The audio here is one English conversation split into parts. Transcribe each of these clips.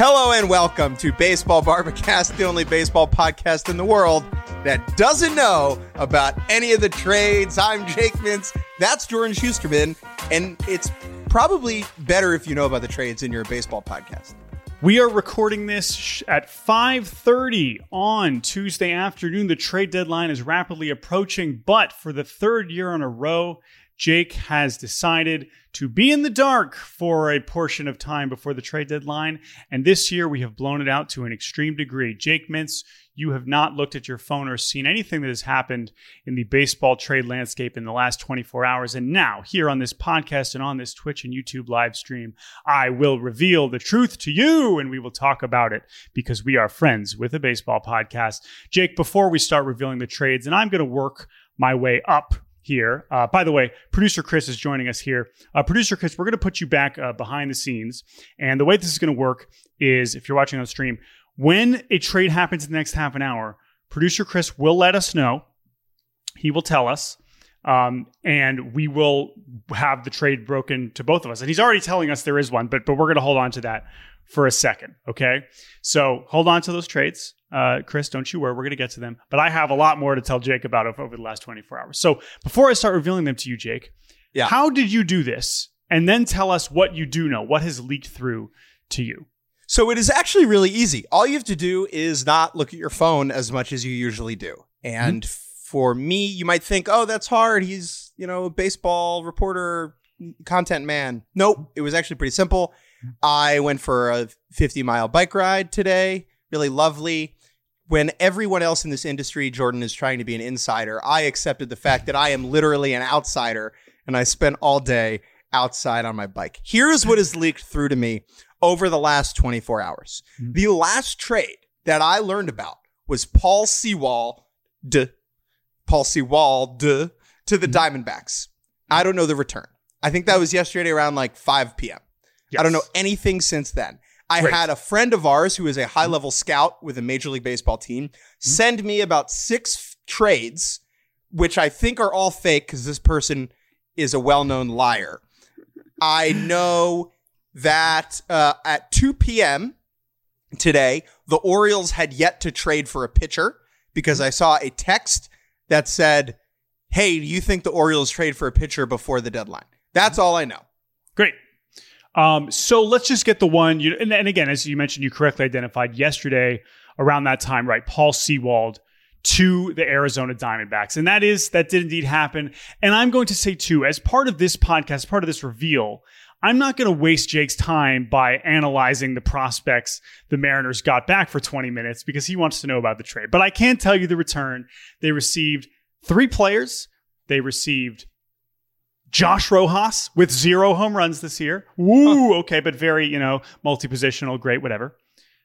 Hello and welcome to Baseball Barbacast, the only baseball podcast in the world that doesn't know about any of the trades. I'm Jake Mintz. That's Jordan Schusterman. And it's probably better if you know about the trades in your baseball podcast. We are recording this at 5:30 on Tuesday afternoon. The trade deadline is rapidly approaching, but for the third year in a row, Jake has decided to be in the dark for a portion of time before the trade deadline. And this year we have blown it out to an extreme degree. Jake Mintz, you have not looked at your phone or seen anything that has happened in the baseball trade landscape in the last 24 hours. And now, here on this podcast and on this Twitch and YouTube live stream, I will reveal the truth to you and we will talk about it because we are friends with a baseball podcast. Jake, before we start revealing the trades, and I'm going to work my way up here. By the way, producer Chris is joining us here. Producer Chris, we're going to put you back behind the scenes. And the way this is going to work is, if you're watching on stream, when a trade happens in the next half an hour, producer Chris will let us know. He will tell us. And we will have the trade broken to both of us. And he's already telling us there is one, but we're going to hold on to that for a second. Okay. So hold on to those trades. Chris, don't you worry. We're going to get to them. But I have a lot more to tell Jake about over the last 24 hours. So before I start revealing them to you, Jake, how did you do this? And then tell us what you do know. What has leaked through to you? So it is actually really easy. All you have to do is not look at your phone as much as you usually do. And for me, you might think, oh, that's hard. He's, a baseball reporter, content man. Nope. It was actually pretty simple. I went for a 50-mile bike ride today. Really lovely. When everyone else in this industry, Jordan, is trying to be an insider, I accepted the fact that I am literally an outsider, and I spent all day outside on my bike. Here's what has leaked through to me over the last 24 hours. The last trade that I learned about was Paul Sewald to the Diamondbacks. I don't know the return. I think that was yesterday around like 5 p.m. Yes. I don't know anything since then. I had a friend of ours who is a high-level scout with a Major League Baseball team send me about 6 trades, which I think are all fake because this person is a well-known liar. I know that at 2 p.m. today, the Orioles had yet to trade for a pitcher because I saw a text that said, hey, do you think the Orioles trade for a pitcher before the deadline? That's all I know. Great. So let's just get the one, and again, as you mentioned, you correctly identified yesterday around that time, right? Paul Sewald to the Arizona Diamondbacks. And that did indeed happen. And I'm going to say too, as part of this podcast, part of this reveal, I'm not going to waste Jake's time by analyzing the prospects the Mariners got back for 20 minutes because he wants to know about the trade. But I can tell you the return. They received 3 players. They received Josh Rojas with 0 home runs this year. Woo, okay, but very, multi-positional, great, whatever.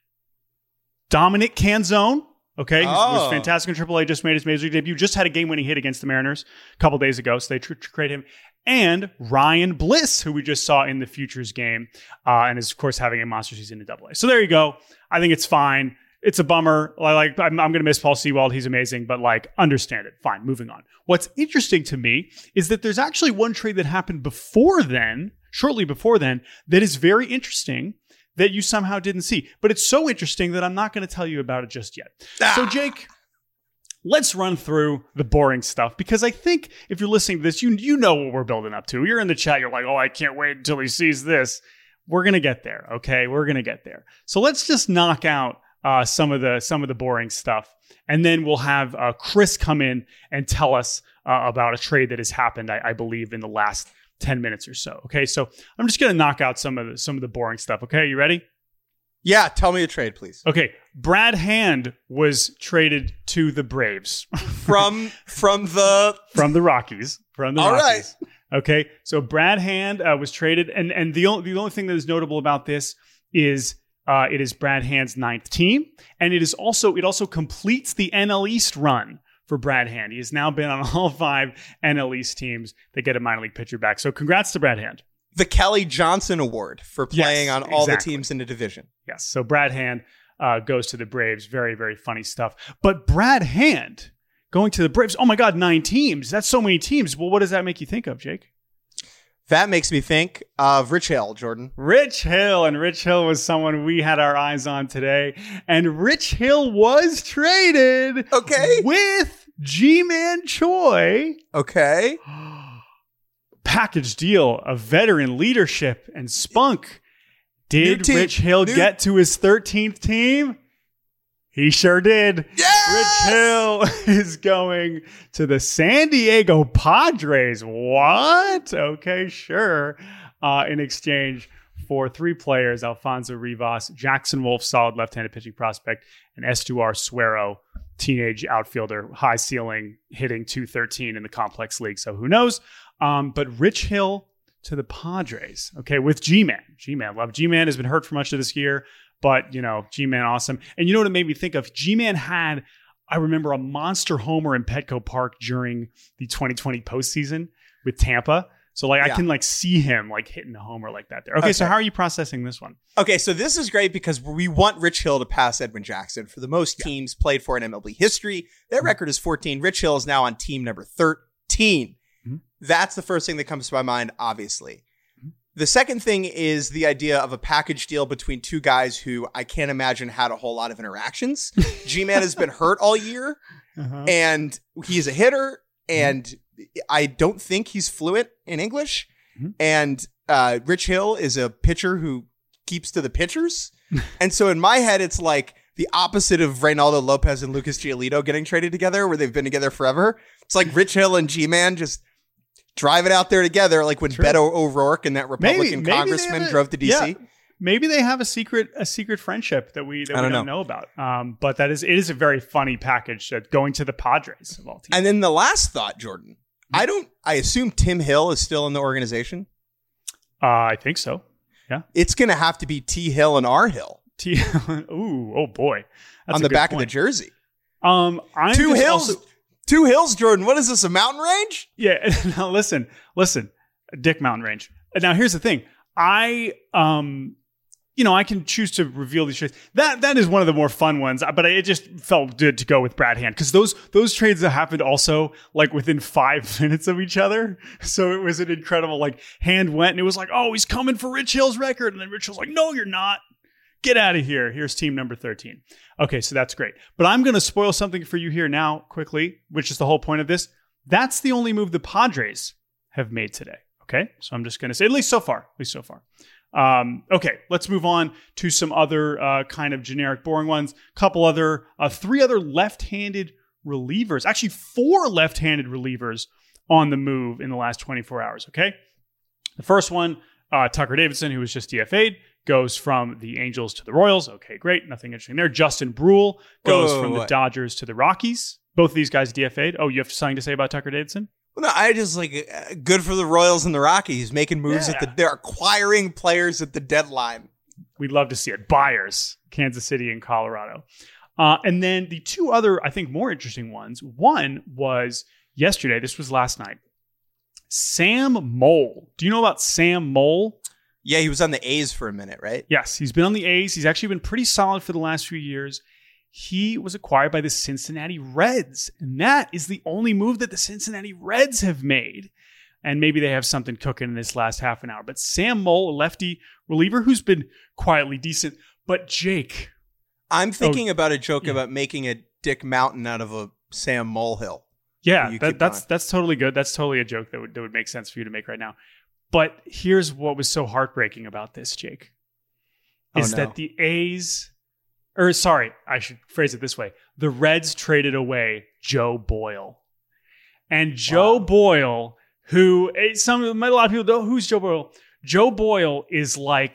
Dominic Canzone, okay, was fantastic in AAA, just made his Major League debut, just had a game-winning hit against the Mariners a couple days ago, so they trade him. And Ryan Bliss, who we just saw in the Futures game, and is, of course, having a monster season in AA. So there you go. I think it's fine. It's a bummer. I'm going to miss Paul Sewald. He's amazing, but understand it. Fine, moving on. What's interesting to me is that there's actually one trade that happened before then, shortly before then, that is very interesting that you somehow didn't see. But it's so interesting that I'm not going to tell you about it just yet. So, Jake, let's run through the boring stuff because I think if you're listening to this, you know what we're building up to. You're in the chat. You're like, oh, I can't wait until he sees this. We're going to get there, okay? We're going to get there. So let's just knock out some of the boring stuff. And then we'll have Chris come in and tell us about a trade that has happened, I believe, in the last 10 minutes or so. Okay, so I'm just going to knock out some of the boring stuff. Okay, you ready? Yeah, tell me a trade, please. Okay, Brad Hand was traded to the Braves from the Rockies. All Rockies. Right. Okay, so Brad Hand was traded, and the only thing that is notable about this is it is Brad Hand's 9th team, and it also completes the NL East run for Brad Hand. He has now been on all 5 NL East teams that get a minor league pitcher back. So congrats to Brad Hand. The Kelly Johnson Award for playing on all the teams in the division. Yes. So Brad Hand goes to the Braves. Very, very funny stuff. But Brad Hand going to the Braves. Oh my God, 9 teams. That's so many teams. Well, what does that make you think of, Jake? That makes me think of Rich Hill, Jordan. Rich Hill, and Rich Hill was someone we had our eyes on today. And Rich Hill was traded with G-Man Choi. Okay. Package deal of veteran leadership and spunk. Did Rich Hill get to his 13th team? He sure did. Yes! Rich Hill is going to the San Diego Padres. What? Okay, sure. In exchange for 3 players, Alfonso Rivas, Jackson Wolf, solid left-handed pitching prospect, and Estuar Suero, teenage outfielder, high ceiling, hitting .213 in the complex league. So who knows? But Rich Hill to the Padres. Okay, with G-Man. G-Man, love G-Man, has been hurt for much of this year. But, G-Man, awesome. And you know what it made me think of? G-Man had, I remember, a monster homer in Petco Park during the 2020 postseason with Tampa. So, I can, see him, hitting a homer like that there. Okay, so how are you processing this one? Okay, so this is great because we want Rich Hill to pass Edwin Jackson. For the most teams played for in MLB history, their record is 14. Rich Hill is now on team number 13. Mm-hmm. That's the first thing that comes to my mind, obviously. The second thing is the idea of a package deal between 2 guys who I can't imagine had a whole lot of interactions. G-Man has been hurt all year, and he's a hitter, and I don't think he's fluent in English. And Rich Hill is a pitcher who keeps to the pitchers. And so in my head, it's like the opposite of Reynaldo Lopez and Lucas Giolito getting traded together, where they've been together forever. It's like Rich Hill and G-Man just drive it out there together, like when Beto O'Rourke and that Republican congressman drove to DC. Yeah, maybe they have a secret friendship that we don't know about. But it is a very funny package going to the Padres of all teams. And then the last thought, Jordan, I assume Tim Hill is still in the organization. I think so. Yeah, it's going to have to be T Hill and R Hill. Ooh, oh boy, that's on the back of the jersey. Two Hills. Two Hills, Jordan. What is this, a mountain range? Yeah. Now listen, Dick Mountain Range. Now here's the thing. I can choose to reveal these trades. That is one of the more fun ones, but it just felt good to go with Brad Hand because those trades that happened also within 5 minutes of each other. So it was an incredible Hand went and it was oh, he's coming for Rich Hill's record, and then Rich Hill's no, you're not. Get out of here. Here's team number 13. Okay, so that's great. But I'm going to spoil something for you here now quickly, which is the whole point of this. That's the only move the Padres have made today. Okay, so I'm just going to say, at least so far. Okay, let's move on to some other kind of generic, boring ones. Couple other, 3 other left-handed relievers. Actually, 4 left-handed relievers on the move in the last 24 hours. Okay, the first one, Tucker Davidson, who was just DFA'd, goes from the Angels to the Royals. Okay, great. Nothing interesting there. Justin Brule goes from the Dodgers to the Rockies. Both of these guys DFA'd. Oh, you have something to say about Tucker Davidson? Well, no, I just good for the Royals and the Rockies making moves they're acquiring players at the deadline. We'd love to see it. Buyers, Kansas City and Colorado. And then the 2 other, I think, more interesting ones. One was yesterday. This was last night. Sam Moll. Do you know about Sam Moll? Yeah, he was on the A's for a minute, right? Yes, he's been on the A's. He's actually been pretty solid for the last few years. He was acquired by the Cincinnati Reds, and that is the only move that the Cincinnati Reds have made. And maybe they have something cooking in this last half an hour. But Sam Moll, a lefty reliever who's been quietly decent. But Jake. I'm thinking about a joke about making a Dick Mountain out of a Sam Molehill. Yeah, that's totally good. That's totally a joke that would make sense for you to make right now. But here's what was so heartbreaking about this, Jake, is that the A's, I should phrase it this way. The Reds traded away Joe Boyle. And Joe Boyle, who a lot of people don't, who's Joe Boyle? Joe Boyle is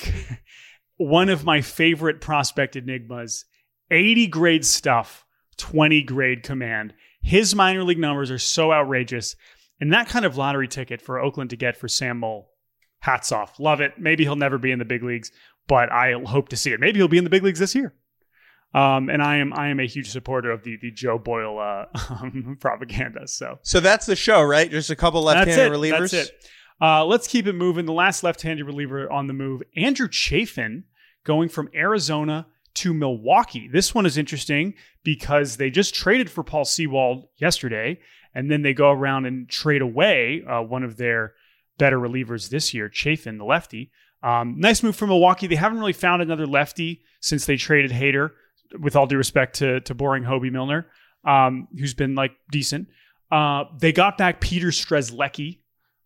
one of my favorite prospect enigmas. 80 grade stuff, 20 grade command. His minor league numbers are so outrageous. And that kind of lottery ticket for Oakland to get for Sam Moll, hats off. Love it. Maybe he'll never be in the big leagues, but I hope to see it. Maybe he'll be in the big leagues this year. And I am a huge supporter of the Joe Boyle propaganda. So that's the show, right? Just a couple left-handed relievers? That's it. Let's keep it moving. The last left-handed reliever on the move, Andrew Chafin, going from Arizona to Milwaukee. This one is interesting because they just traded for Paul Sewald yesterday, and then they go around and trade away one of their better relievers this year. Chafin, the lefty. Nice move from Milwaukee. They haven't really found another lefty since they traded Hader, with all due respect to boring Hobie Milner, who's been like decent. They got back Peter Strzelecki,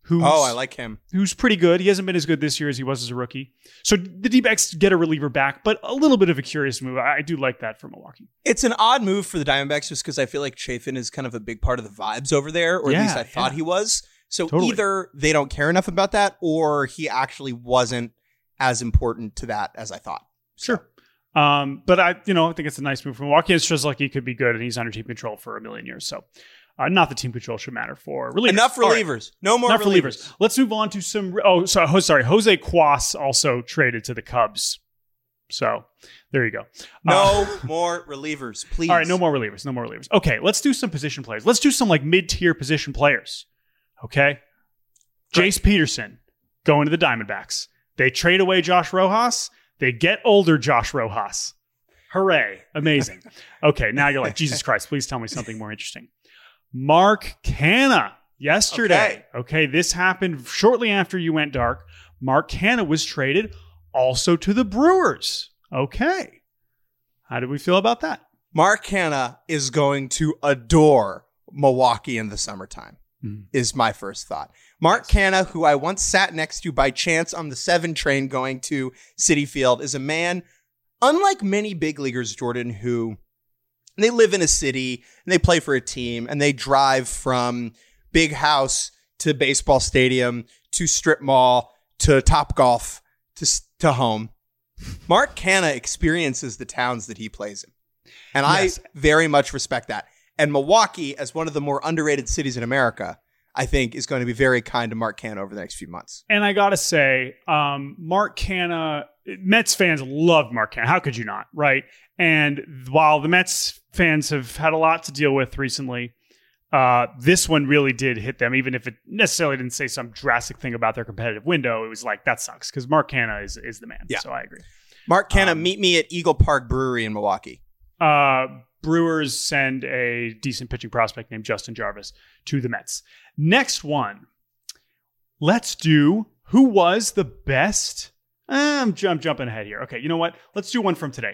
I like him. Who's pretty good. He hasn't been as good this year as he was as a rookie. So the D-backs get a reliever back, but a little bit of a curious move. I do like that for Milwaukee. It's an odd move for the Diamondbacks just because I feel like Chafin is kind of a big part of the vibes over there, or at least I thought he was. So either they don't care enough about that, or he actually wasn't as important to that as I thought. Sure. But I think it's a nice move from Milwaukee. It's just like he could be good, and he's under team control for a million years. So not that team control should matter for relievers. Enough relievers. Right. No more relievers. Let's move on to some. Jose Cuas also traded to the Cubs. So there you go. No more relievers, please. All right, no more relievers. Okay, let's do some position players. Let's do some like mid-tier position players. Okay. Great. Jace Peterson going to the Diamondbacks. They trade away Josh Rojas. They get older Josh Rojas. Hooray. Amazing. Okay, now you're like, Jesus Christ, please tell me something more interesting. Mark Canha yesterday. Okay, this happened shortly after you went dark. Mark Canha was traded also to the Brewers. Okay. How do we feel about that? Mark Canha is going to adore Milwaukee in the summertime, is my first thought. Mark Canha, who I once sat next to by chance on the 7 train going to Citi Field, is a man, unlike many big leaguers, Jordan, who they live in a city and they play for a team and they drive from big house to baseball stadium to strip mall to Top Golf to home. Mark Canha experiences the towns that he plays in. And I very much respect that. And Milwaukee, as one of the more underrated cities in America, I think is going to be very kind to Mark Canha over the next few months. And I got to say, Mark Canha, Mets fans love Mark Canha. How could you not, right? And while the Mets fans have had a lot to deal with recently, this one really did hit them, even if it necessarily didn't say some drastic thing about their competitive window. It was like, that sucks, because Mark Canha is the man. Yeah. So I agree. Mark Canha, meet me at Eagle Park Brewery in Milwaukee. Brewers send a decent pitching prospect named Justin Jarvis to the Mets. Next one. Let's do who was the best. I'm jumping ahead here. Okay, you know what? Let's do one from today.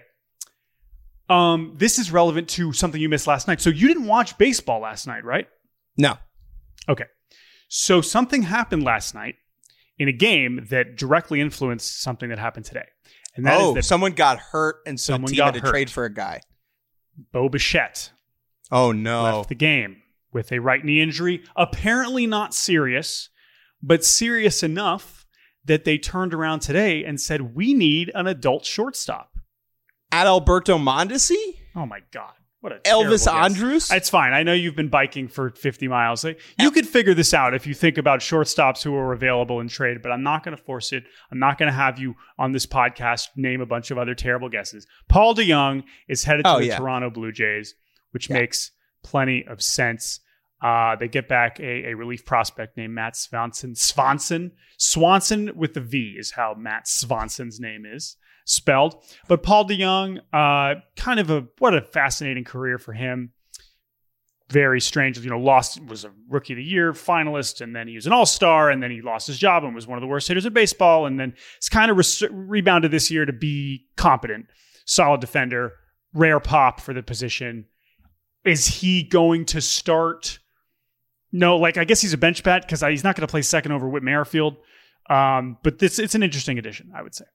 This is relevant to something you missed last night. So you didn't watch baseball last night, right? No. Okay. So something happened last night in a game that directly influenced something that happened today. And that is that someone got hurt and so the team had to trade for a guy. Bo Bichette. Oh, no. Left the game with a right knee injury. Apparently not serious, but serious enough that they turned around today and said, we need an adult shortstop. Adalberto Mondesi? Oh, my God. What a Elvis Andrus? It's fine. I know you've been biking for 50 miles. You could figure this out if you think about shortstops who are available in trade, but I'm not going to force it. I'm not going to have you on this podcast name a bunch of other terrible guesses. Paul DeJong is headed to the Toronto Blue Jays, which makes plenty of sense. They get back a relief prospect named Matt Swanson. Swanson with the V is how Matt Swanson's name is spelled. But Paul DeJong, what a fascinating career for him. Very strange, was a Rookie of the Year finalist, and then he was an All-Star, and then he lost his job and was one of the worst hitters in baseball, and then it's kind of rebounded this year to be competent, solid defender, rare pop for the position. Is he going to start? No, I guess he's a bench bat because he's not going to play second over Whit Merrifield. But it's an interesting addition, I would say.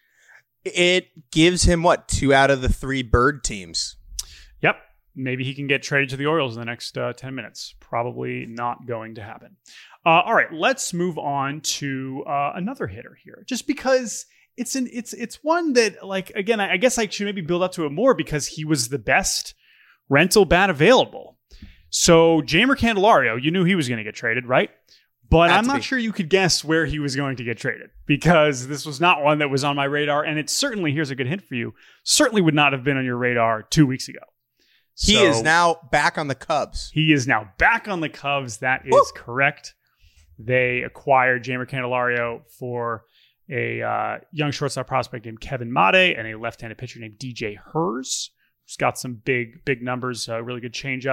It gives him, 2 out of the 3 bird teams? Yep. Maybe he can get traded to the Orioles in the next 10 minutes. Probably not going to happen. All right, let's move on to another hitter here. Just because it's one that, again, I guess I should maybe build up to it more because he was the best rental bat available. So Jeimer Candelario, you knew he was going to get traded, right? But I'm not sure you could guess where he was going to get traded because this was not one that was on my radar. And it certainly, here's a good hint for you, certainly would not have been on your radar 2 weeks ago. He is now back on the Cubs. He is now back on the Cubs. That is correct. They acquired Jeimer Candelario for a young shortstop prospect named Kevin Made and a left-handed pitcher named DJ Hers, who's got some big numbers, really good changeup.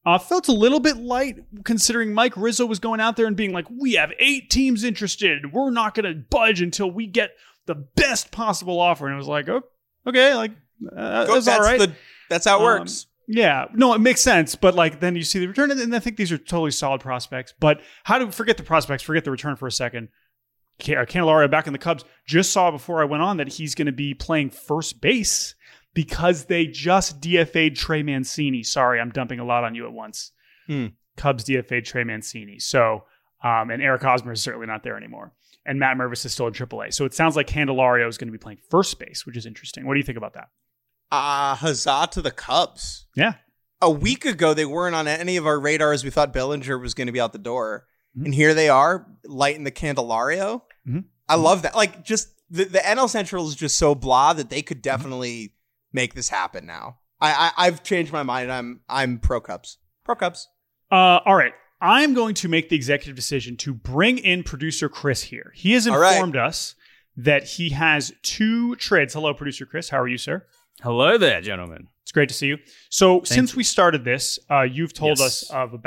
Felt a little bit light considering Mike Rizzo was going out there and being like, we have 8 teams interested. We're not going to budge until we get the best possible offer. And it was like, oh, okay, like, that's all right. That's how it works. Yeah, no, it makes sense. But like, then you see the return, and I think these are totally solid prospects. But how do we forget the prospects? Forget the return for a second. Candelario back in the Cubs. Just saw before I went on that he's going to be playing first base because they just DFA'd Trey Mancini. Sorry, I'm dumping a lot on you at once. Cubs DFA'd Trey Mancini. So, and Eric Hosmer is certainly not there anymore. And Matt Mervis is still in AAA. So it sounds like Candelario is going to be playing first base, which is interesting. What do you think about that? Huzzah to the Cubs. Yeah. A week ago, they weren't on any of our radars. We thought Bellinger was going to be out the door. And here they are, lighting the Candelario. I love that. Like, just the NL Central is just so blah that they could definitely make this happen now. I've changed my mind. I'm pro Cubs. Pro Cubs. All right. I'm going to make the executive decision to bring in producer Chris here. He has informed us that he has 2 trades. Hello, producer Chris. How are you, sir? Hello there, gentlemen. It's great to see you. So since we started this, you've told us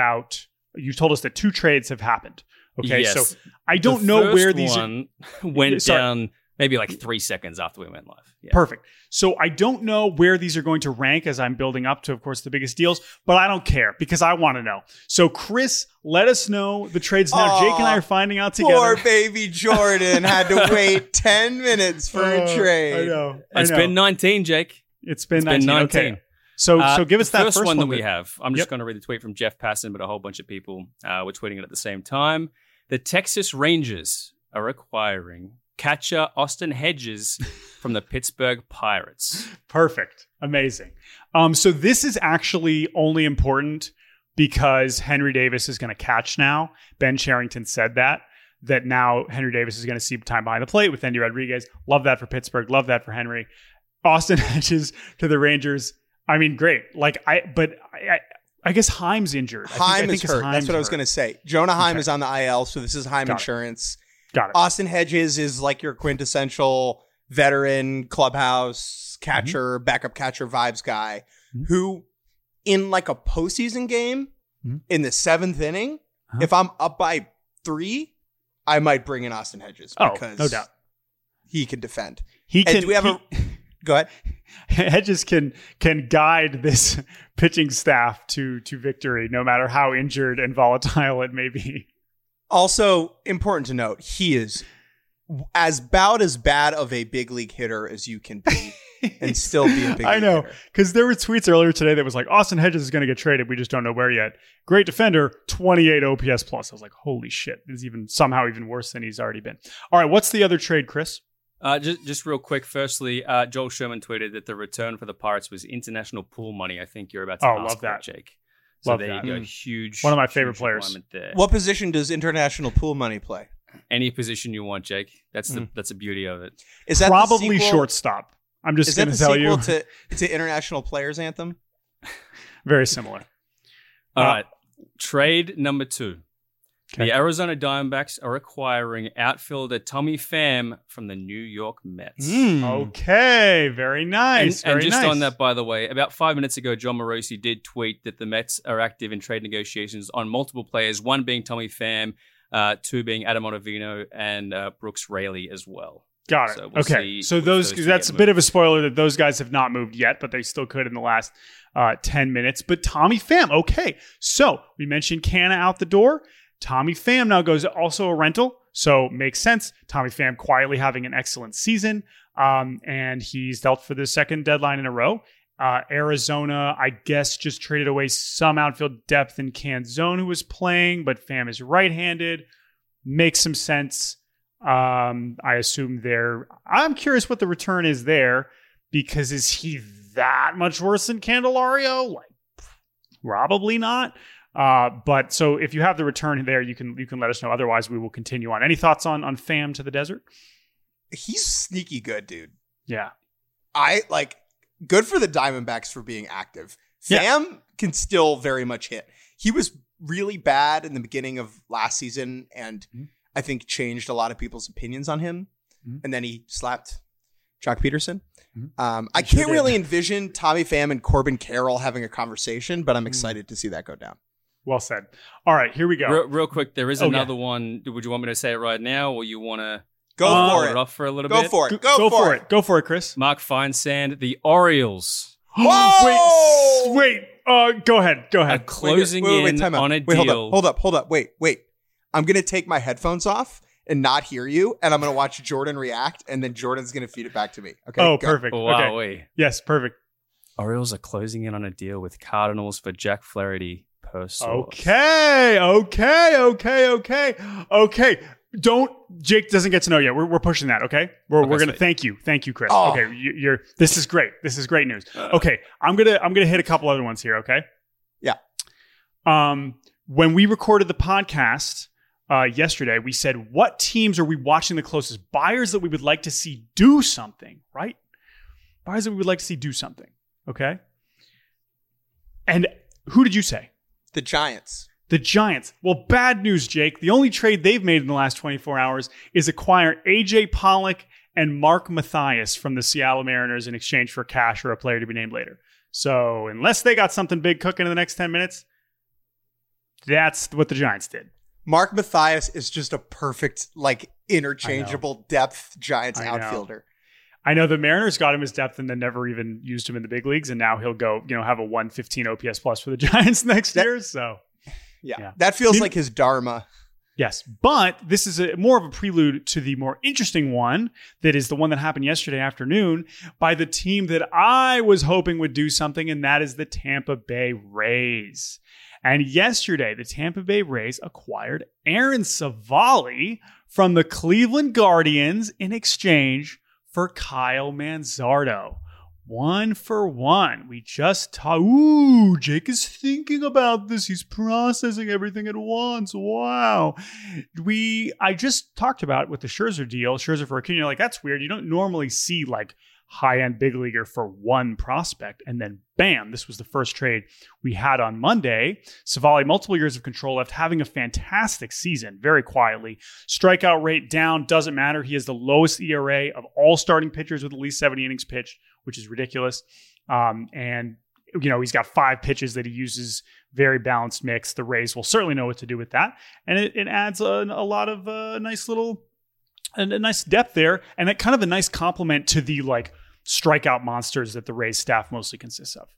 that 2 trades have happened. Okay, yes. So I don't know where these one went down maybe like 3 seconds after we went live. Yeah. Perfect. So I don't know where these are going to rank as I'm building up to, of course, the biggest deals, but I don't care because I want to know. So Chris, let us know the trades now. Jake and I are finding out together. Poor baby Jordan had to wait 10 minutes for a trade. I know. It's been 19, Jake. It's been 19. Okay. So give us that first one that we have. I'm just Yep. going to read the tweet from Jeff Passan, but a whole bunch of people were tweeting it at the same time. The Texas Rangers are acquiring catcher Austin Hedges from the Pittsburgh Pirates. Perfect. Amazing. So this is actually only important because Henry Davis is going to catch now. Ben Cherington said that now Henry Davis is going to see time behind the plate with Endy Rodriguez. Love that for Pittsburgh. Love that for Henry. Austin Hedges to the Rangers. I mean, great. I guess Heim's injured. Heim is hurt. That's what I was going to say. Jonah Heim Okay. is on the IL, so this is Heim insurance. Got it. Austin Hedges is like your quintessential veteran clubhouse catcher, backup catcher vibes guy who in like a postseason game in the 7th inning, if I'm up by 3, I might bring in Austin Hedges because no doubt. he can defend. Go ahead. Hedges can guide this pitching staff to victory, no matter how injured and volatile it may be. Also, important to note, he is about as bad of a big league hitter as you can be and still be a big league I know, hitter. because there were tweets earlier today that was like, Austin Hedges is going to get traded. We just don't know where yet. Great defender, 28 OPS plus. I was like, holy shit. This is somehow even worse than he's already been. All right, what's the other trade, Chris? Just real quick. Firstly, Joel Sherman tweeted that the return for the Pirates was international pool money. I think you're about to ask love that, Jake. So love there that. you go. Huge. One of my favorite huge players. alignment there. What position does international pool money play? Any position you want, Jake. That's the beauty of it. Is that Probably the sequel, shortstop. I'm just Is that going the to tell sequel you. to International Players Anthem? Very similar. All right. Trade number 2. Okay. The Arizona Diamondbacks are acquiring outfielder Tommy Pham from the New York Mets. Okay, very nice. And very just nice. on that, by the way, about 5 minutes ago, John Morosi did tweet that the Mets are active in trade negotiations on multiple players, 1 being Tommy Pham, 2 being Adam Ottavino, and Brooks Raley as well. Got it. So we'll okay. see So if that's two a get bit moved. of a spoiler that those guys have not moved yet, but they still could in the last 10 minutes. But Tommy Pham, okay. So we mentioned Canna out the door. Tommy Pham now goes also a rental. So makes sense. Tommy Pham quietly having an excellent season. And he's dealt for the second deadline in a row. Arizona, I guess, just traded away some outfield depth in Canzone, who was playing, but Pham is right-handed. Makes some sense. I assume I'm curious what the return is there, because is he that much worse than Candelario? Like, probably not. But so if you have the return there, you can let us know. Otherwise, we will continue on. Any thoughts on Pham to the desert? He's sneaky good, dude. Yeah. Good for the Diamondbacks for being active. Pham can still very much hit. He was really bad in the beginning of last season, and I think changed a lot of people's opinions on him. And then he slapped Jock Peterson. I sure can't did. really envision Tommy Pham and Corbin Carroll having a conversation, but I'm excited to see that go down. Well said. All right, here we go. Real quick, there is Oh, another one. Would you want me to say it right now, or you want to Go for hold it. off for a little Go bit? for it. Go for it. Go for it, Chris. Mark Feinsand, the Orioles Whoa! Wait. Go ahead. are closing in time out. on a Wait, deal. Hold up. Wait. I'm going to take my headphones off and not hear you, and I'm going to watch Jordan react, and then Jordan's going to feed it back to me. Okay. Oh, go. perfect. Wow, Okay. wait. Yes, perfect. Orioles are closing in on a deal with Cardinals for Jack Flaherty per source. Okay. Jake doesn't get to know yet. We're pushing that. Okay. We're Okay, gonna sweet. thank you, Chris. Oh. Okay. You're. This is great. This is great news. Okay. I'm gonna hit a couple other ones here. Okay. Yeah. When we recorded the podcast yesterday, we said what teams are we watching the closest? Buyers that we would like to see do something, right? Buyers that we would like to see do something. Okay. And who did you say? The Giants. The Giants. Well, bad news, Jake. The only trade they've made in the last 24 hours is acquire A.J. Pollock and Mark Mathias from the Seattle Mariners in exchange for cash or a player to be named later. So unless they got something big cooking in the next 10 minutes, that's what the Giants did. Mark Mathias is just a perfect, interchangeable depth Giants outfielder. I know the Mariners got him as depth and then never even used him in the big leagues, and now he'll go, have a 115 OPS plus for the Giants next year. So Yeah. That feels like his dharma. yes, but this is more of a prelude to the more interesting one that is the one that happened yesterday afternoon by the team that I was hoping would do something, and that is the Tampa Bay Rays. And yesterday, the Tampa Bay Rays acquired Aaron Savali from the Cleveland Guardians in exchange for Kyle Manzardo. 1-for-1. We just Jake is thinking about this. He's processing everything at once. Wow. I just talked about with the Scherzer deal, Scherzer for Acuna, that's weird. You don't normally see high-end big leaguer for one prospect. And then bam, this was the first trade we had on Monday. Savali, multiple years of control left, having a fantastic season, very quietly. Strikeout rate down, doesn't matter. He has the lowest ERA of all starting pitchers with at least 70 innings pitched, which is ridiculous. And he's got 5 pitches that he uses, very balanced mix. The Rays will certainly know what to do with that. And it adds a lot of a nice depth there, and kind of a nice complement to the strikeout monsters that the Rays staff mostly consists of.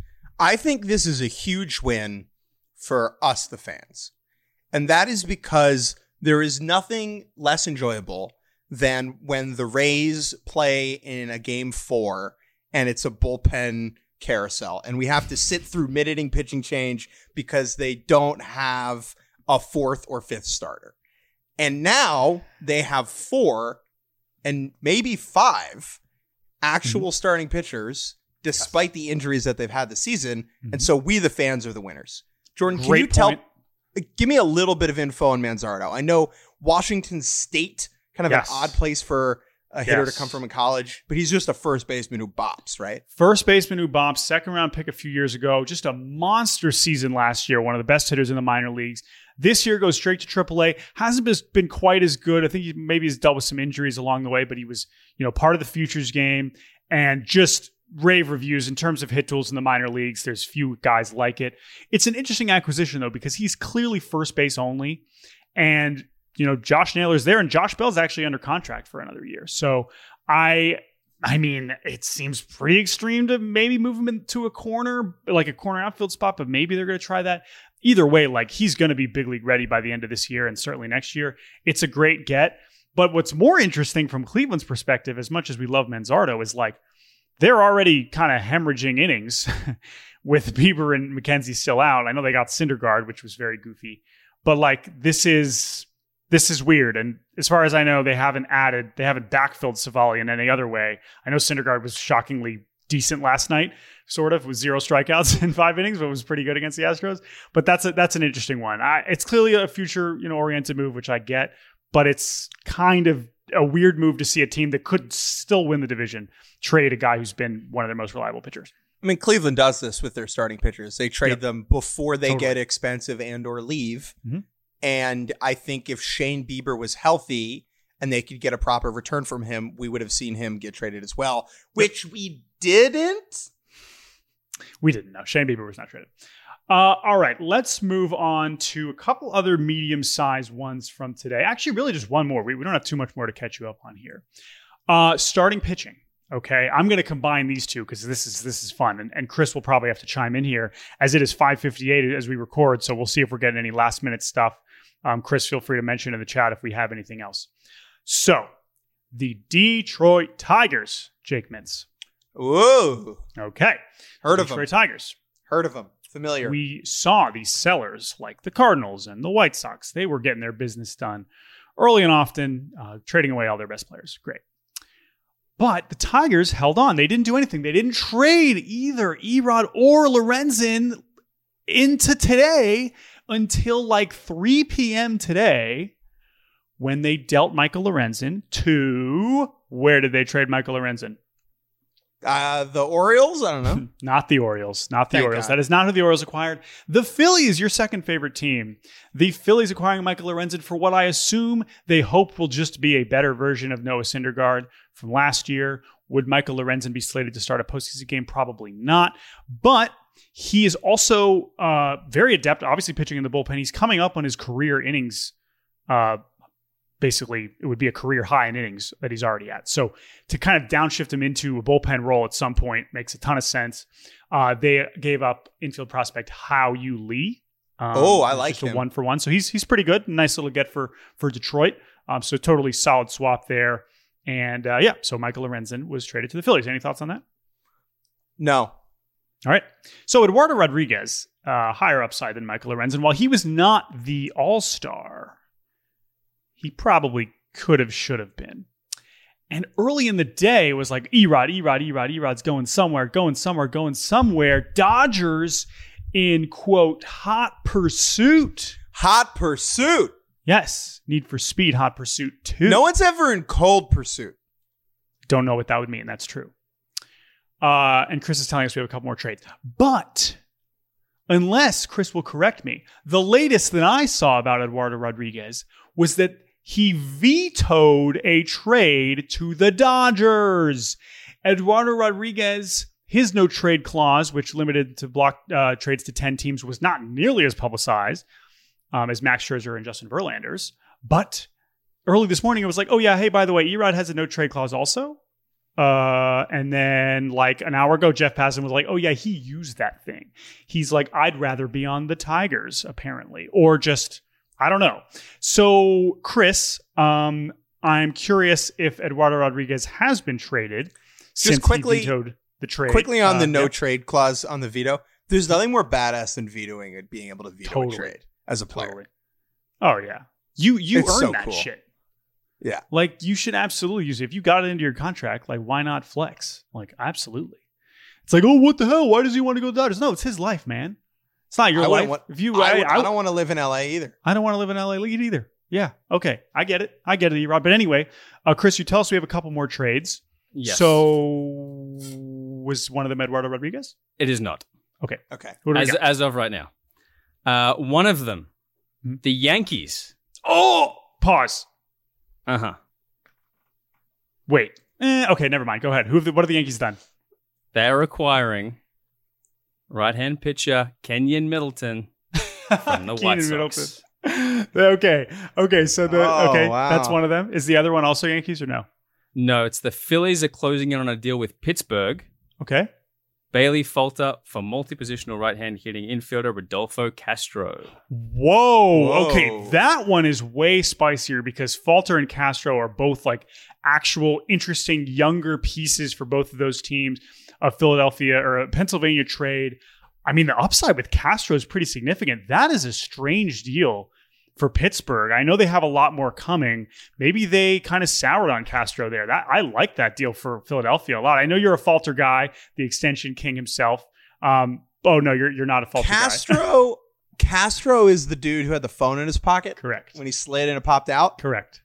I think this is a huge win for us, the fans. And that is because there is nothing less enjoyable than when the Rays play in a game 4 and it's a bullpen carousel and we have to sit through mid-inning pitching change because they don't have a 4th or 5th starter. And now they have 4 and maybe 5 actual starting pitchers, despite the injuries that they've had this season. And so we, the fans, are the winners. Jordan, can you give me a little bit of info on Manzardo? I know Washington State, kind of an odd place for a hitter to come from in college, but he's just a first baseman who bops, right? First baseman who bops, second round pick a few years ago, just a monster season last year, one of the best hitters in the minor leagues. This year goes straight to AAA. Hasn't been quite as good. I think he's dealt with some injuries along the way, but he was, part of the futures game and just rave reviews in terms of hit tools in the minor leagues. There's few guys like it. It's an interesting acquisition though, because he's clearly first base only. And, Josh Naylor's there and Josh Bell's actually under contract for another year. So I mean, it seems pretty extreme to maybe move him into a corner outfield spot, but maybe they're going to try that. Either way, he's going to be big league ready by the end of this year and certainly next year. It's a great get. But what's more interesting from Cleveland's perspective, as much as we love Manzardo, is they're already kind of hemorrhaging innings with Bieber and McKenzie still out. I know they got Syndergaard, which was very goofy, but this is weird. And as far as I know, they haven't backfilled Savali in any other way. I know Syndergaard was shockingly decent last night, sort of, with 0 strikeouts in 5 innings, but was pretty good against the Astros. But that's an interesting one. It's clearly a future, oriented move, which I get, but it's kind of a weird move to see a team that could still win the division trade a guy who's been one of their most reliable pitchers. I mean, Cleveland does this with their starting pitchers. They trade them before they get expensive and or leave. Mm-hmm. And I think if Shane Bieber was healthy and they could get a proper return from him, we would have seen him get traded as well, which we didn't. We didn't know. Shane Bieber was not traded. All right, let's move on to a couple other medium-sized ones from today. Actually, really just one more. We don't have too much more to catch you up on here. Starting pitching. Okay, I'm going to combine these two because this is fun, and Chris will probably have to chime in here as it is 5:58 as we record. So we'll see if we're getting any last-minute stuff. Chris, feel free to mention in the chat if we have anything else. So the Detroit Tigers, Jake Mintz. Whoa. Okay, Heard of them. Detroit Tigers. Heard of them. Familiar. We saw these sellers like the Cardinals and the White Sox. They were getting their business done early and often, trading away all their best players. Great. But the Tigers held on. They didn't do anything. They didn't trade either Erod or Lorenzen into today until like 3 p.m. today when they dealt Michael Lorenzen to... Where did they trade Michael Lorenzen? The Orioles? I don't know. Not the Orioles. Not the Thank Orioles. God. That is not who the Orioles acquired. The Phillies, your second favorite team. The Phillies acquiring Michael Lorenzen for what I assume they hope will just be a better version of Noah Syndergaard from last year. Would Michael Lorenzen be slated to start a postseason game? Probably not. But he is also very adept, obviously pitching in the bullpen. He's coming up on his career innings. Basically, it would be a career high in innings that he's already at. So to kind of downshift him into a bullpen role at some point makes a ton of sense. They gave up infield prospect Hao-Yu Lee. I like just him. a 1-for-1. So he's pretty good. Nice little get for Detroit. So totally solid swap there. And so Michael Lorenzen was traded to the Phillies. Any thoughts on that? No. All right. So Eduardo Rodriguez, higher upside than Michael Lorenzen. While he was not the all-star, he probably could have, should have been. And early in the day, it was like, Erod's going somewhere. Dodgers in, quote, hot pursuit. Hot pursuit. Yes. Need for Speed, hot pursuit 2. No one's ever in cold pursuit. Don't know what that would mean. That's true. And Chris is telling us we have a couple more trades. But unless Chris will correct me, the latest that I saw about Eduardo Rodriguez was that he vetoed a trade to the Dodgers. Eduardo Rodriguez, his no trade clause, which limited to block trades to 10 teams, was not nearly as publicized as Max Scherzer and Justin Verlander's. But early this morning, it was like, oh yeah, hey, by the way, Erod has a no trade clause also. And then like an hour ago, Jeff Passan was like, oh yeah, he used that thing. He's like, I'd rather be on the Tigers, apparently. Or just, I don't know. So, Chris, I'm curious if Eduardo Rodriguez has been traded since he vetoed the trade. Quickly on the no trade clause on the veto. There's nothing more badass than vetoing it, being able to veto a trade as a player. Totally. Oh yeah, you It's earn so that cool. shit. Yeah. Like you should absolutely use it. If you got it into your contract, like why not flex? Like absolutely. It's like, oh, what the hell? Why does he want to go to the Dodgers? No, it's his life, man. It's not your life. I don't want to live in LA either. I don't want to live in LA either. Yeah. Okay. I get it, Erod. But anyway, Chris, you tell us we have a couple more trades. Yes. So was one of them Eduardo Rodriguez? It is not. Okay. Okay. As of right now. One of them, the Yankees. Oh, pause. Uh-huh. Wait. Okay, never mind. Go ahead. What have the Yankees done? They're acquiring right-hand pitcher Kenyon Middleton from the White Sox. Okay. So wow. That's one of them. Is the other one also Yankees or no? No, it's the Phillies are closing in on a deal with Pittsburgh. Okay. Bailey Falter for multi-positional right-hand hitting infielder Rodolfo Castro. Whoa. Okay, that one is way spicier because Falter and Castro are both like actual interesting younger pieces for both of those teams. A Philadelphia or a Pennsylvania trade. I mean, the upside with Castro is pretty significant. That is a strange deal for Pittsburgh. I know they have a lot more coming. Maybe they kind of soured on Castro there. I like that deal for Philadelphia a lot. I know you're a Falter guy, the extension king himself. Oh no, you're not a Falter guy. Castro is the dude who had the phone in his pocket. Correct. When he slid in and popped out. Correct.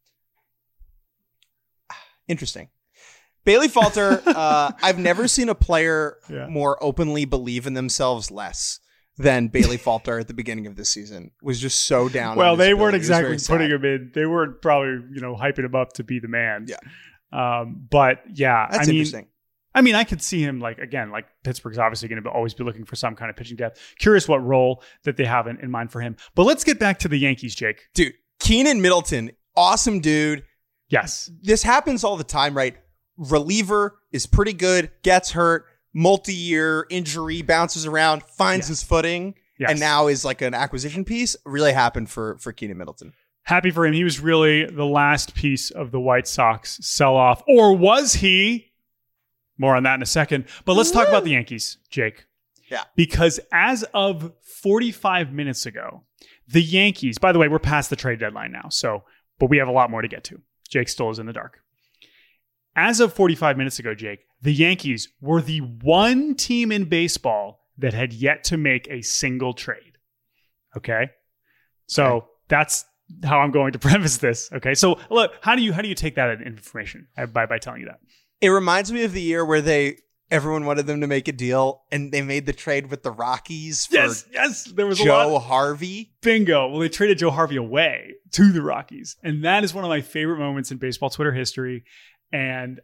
Interesting. Bailey Falter, I've never seen a player more openly believe in themselves less. than Bailey Falter at the beginning of this season. Was just so down. Well, on his they ability. weren't It was exactly very putting sad. him in. They weren't probably, hyping him up to be the man. Yeah. But yeah, That's interesting. I could see him like Pittsburgh's obviously going to always be looking for some kind of pitching depth. Curious what role that they have in mind for him. But let's get back to the Yankees, Jake. Dude, Keenan Middleton, awesome dude. Yes. This happens all the time, right? Reliever is pretty good, gets hurt, multi-year injury, bounces around, finds his footing, and now is like an acquisition piece. Really happened for Keenan Middleton. Happy for him. He was really the last piece of the White Sox sell-off. Or was he? More on that in a second. But let's talk about the Yankees, Jake. Yeah. Because as of 45 minutes ago, the Yankees, by the way, we're past the trade deadline now, but we have a lot more to get to. Jake still is in the dark. As of 45 minutes ago, Jake, the Yankees were the one team in baseball that had yet to make a single trade. Okay? So that's how I'm going to preface this. Okay? So look, how do you take that information by telling you that? It reminds me of the year where everyone wanted them to make a deal and they made the trade with the Rockies for Yes. There was Joe Harvey. Bingo. Well, they traded Joe Harvey away to the Rockies. And that is one of my favorite moments in baseball Twitter history. And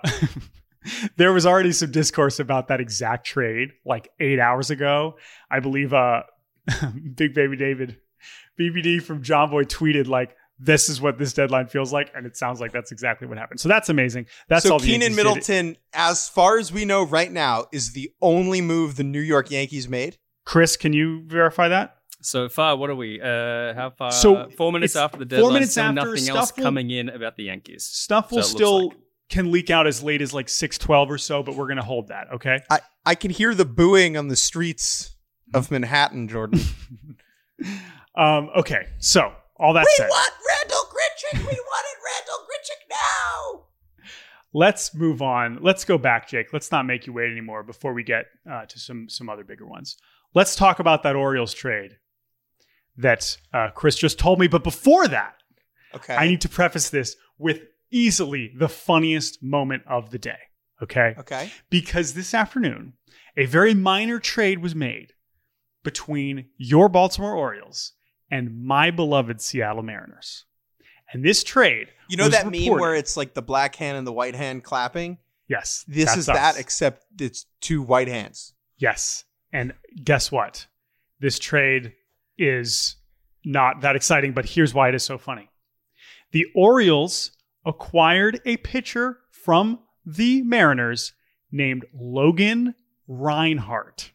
there was already some discourse about that exact trade like 8 hours ago. I believe Big Baby David, BBD from John Boy tweeted like, this is what this deadline feels like. And it sounds like that's exactly what happened. So that's amazing. That's so all. Keenan Middleton, as far as we know right now, is the only move the New York Yankees made. Chris, can you verify that? So far, what are we? How far? So 4 minutes it's after the deadline, 4 minutes still after, nothing else stuff will- coming in about the Yankees. Stuff will So it looks still like. can leak out as late as like 6:12 or so, but we're going to hold that. Okay. I can hear the booing on the streets of Manhattan, Jordan. Okay. So all that said. want Randall Grichuk. We wanted Randall Grichuk now. Let's move on. Let's go back, Jake. Let's not make you wait anymore before we get to some other bigger ones. Let's talk about that Orioles trade that Chris just told me. But before that, Okay. I need to preface this with easily the funniest moment of the day. Okay? Okay. Because this afternoon, a very minor trade was made between your Baltimore Orioles and my beloved Seattle Mariners. And this trade, You know was that meme reported- where it's like the black hand and the white hand clapping? Yes. This that's is us. that, except it's two white hands. Yes. And guess what? This trade is not that exciting, but here's why it is so funny. The Orioles acquired a pitcher from the Mariners named Logan Reinhart.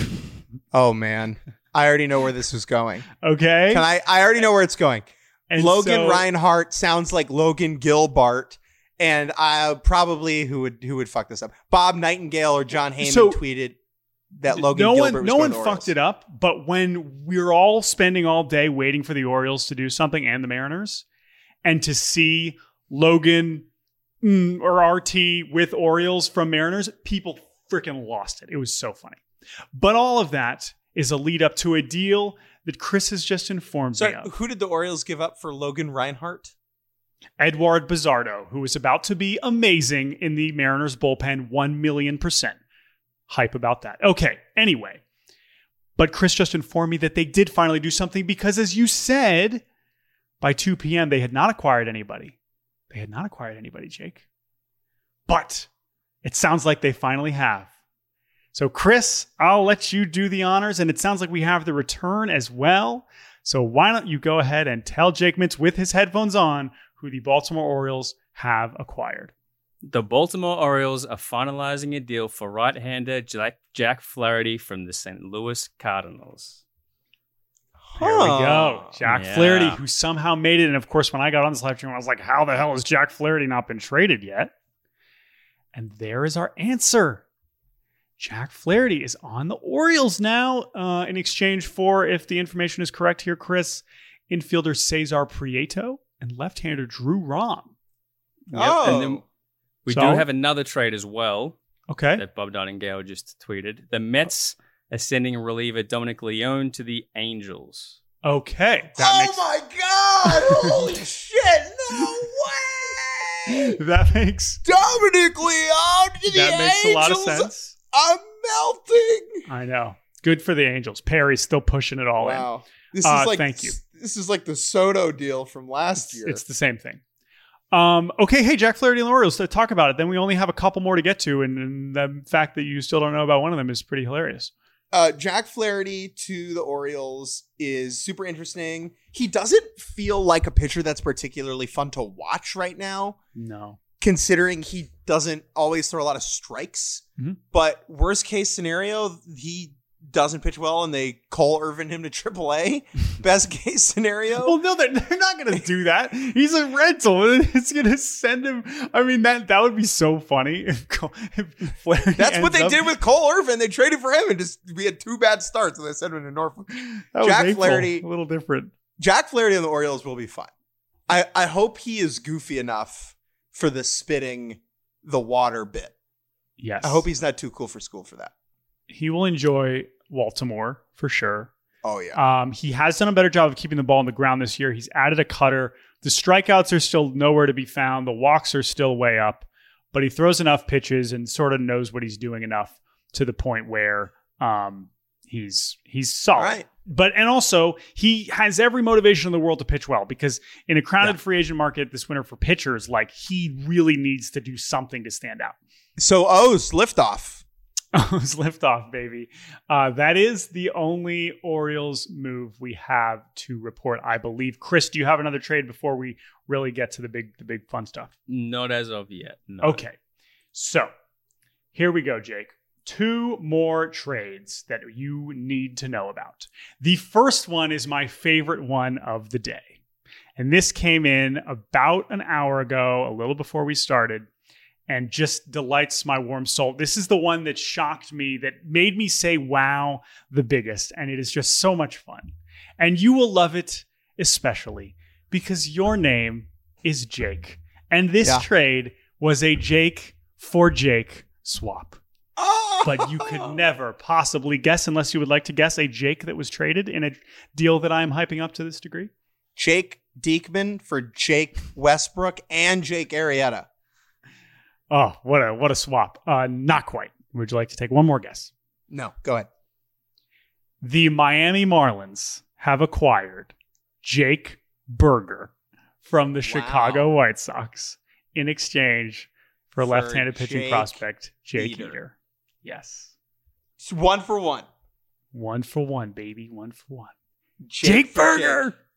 Oh, man. I already know where this is going. Okay? I already know where it's going. And Logan so- Reinhart sounds like Logan Gilbart. And probably who would fuck this up? Bob Nightingale or John Heyman So- tweeted that Logan no Gilbert one, was no going one to the fucked Orioles. it up, but when we're all spending all day waiting for the Orioles to do something and the Mariners, and to see Logan or RT with Orioles from Mariners, people freaking lost it. It was so funny. But all of that is a lead up to a deal that Chris has just informed So me of. who did the Orioles give up for Logan Reinhart? Eduard Bizzardo, who is about to be amazing in the Mariners bullpen, 1,000,000%. Hype about that. Okay, anyway. But Chris just informed me that they did finally do something because, as you said, by 2 p.m., they had not acquired anybody. They had not acquired anybody, Jake. But it sounds like they finally have. So, Chris, I'll let you do the honors, and it sounds like we have the return as well. So why don't you go ahead and tell Jake Mintz with his headphones on who the Baltimore Orioles have acquired. The Baltimore Orioles are finalizing a deal for right-hander Jack Flaherty from the St. Louis Cardinals. There we go. Jack Yeah. Flaherty, who somehow made it. And of course, when I got on this live stream, I was like, how the hell has Jack Flaherty not been traded yet? And there is our answer. Jack Flaherty is on the Orioles now in exchange for, if the information is correct here, Chris, infielder Cesar Prieto and left-hander Drew Rom. Yep. And then we So- do have another trade as well Okay. that Bob Nightingale just tweeted. The Mets are sending reliever Dominic Leone to the Angels. Okay. my God! Holy shit! No way! That makes Dominic Leone to the that makes a lot of Angels? sense. I'm melting. I know. Good for the Angels. Perry's still pushing it all in. Wow. This is like thank you. This is like the Soto deal from last year. It's the same thing. Okay, hey, Jack Flaherty and the Orioles, to talk about it. Then we only have a couple more to get to, and the fact that you still don't know about one of them is pretty hilarious. Jack Flaherty to the Orioles is super interesting. He doesn't feel like a pitcher that's particularly fun to watch right now. No. Considering he doesn't always throw a lot of strikes. Mm-hmm. But worst case scenario, he doesn't pitch well and they Cole Irvin him to AAA. Best case scenario. Well, no, they're not going to do that. He's a rental. It's going to send him. I mean, that would be so funny. If Flaherty That's what they did with Cole Irvin. They traded for him and we had 2 bad starts and they sent him to Norfolk. Jack Flaherty, a little different. Jack Flaherty and the Orioles will be fun. I hope he is goofy enough for the spitting the water bit. Yes. I hope he's not too cool for school for that. He will enjoy Baltimore for sure. Oh, yeah. He has done a better job of keeping the ball on the ground this year. He's added a cutter. The strikeouts are still nowhere to be found. The walks are still way up, but he throws enough pitches and sort of knows what he's doing enough to the point where he's solid. Right. And also he has every motivation in the world to pitch well, because in a crowded free agent market this winter for pitchers, like, he really needs to do something to stand out. So O's liftoff. O's liftoff, baby. That is the only Orioles move we have to report, I believe. Chris, do you have another trade before we really get to the big fun stuff? Not as of yet. No. Okay. So here we go, Jake. 2 more trades that you need to know about. The first one is my favorite one of the day. And this came in about an hour ago, a little before we started, and just delights my warm soul. This is the one that shocked me, that made me say, wow, the biggest. And it is just so much fun. And you will love it, especially because your name is Jake. And this trade was a Jake for Jake swap. Oh! But you could never possibly guess, unless you would like to guess, a Jake that was traded in a deal that I am hyping up to this degree. Jake Diekman for Jake Westbrook and Jake Arrieta. Oh, what a swap. Not quite. Would you like to take one more guess? No, go ahead. The Miami Marlins have acquired Jake Burger from the Chicago White Sox in exchange for left-handed pitching Jake prospect Jake Eater. Eater. Yes. It's 1 for 1. 1 for 1, baby. 1 for 1. Jake Burger! Jake.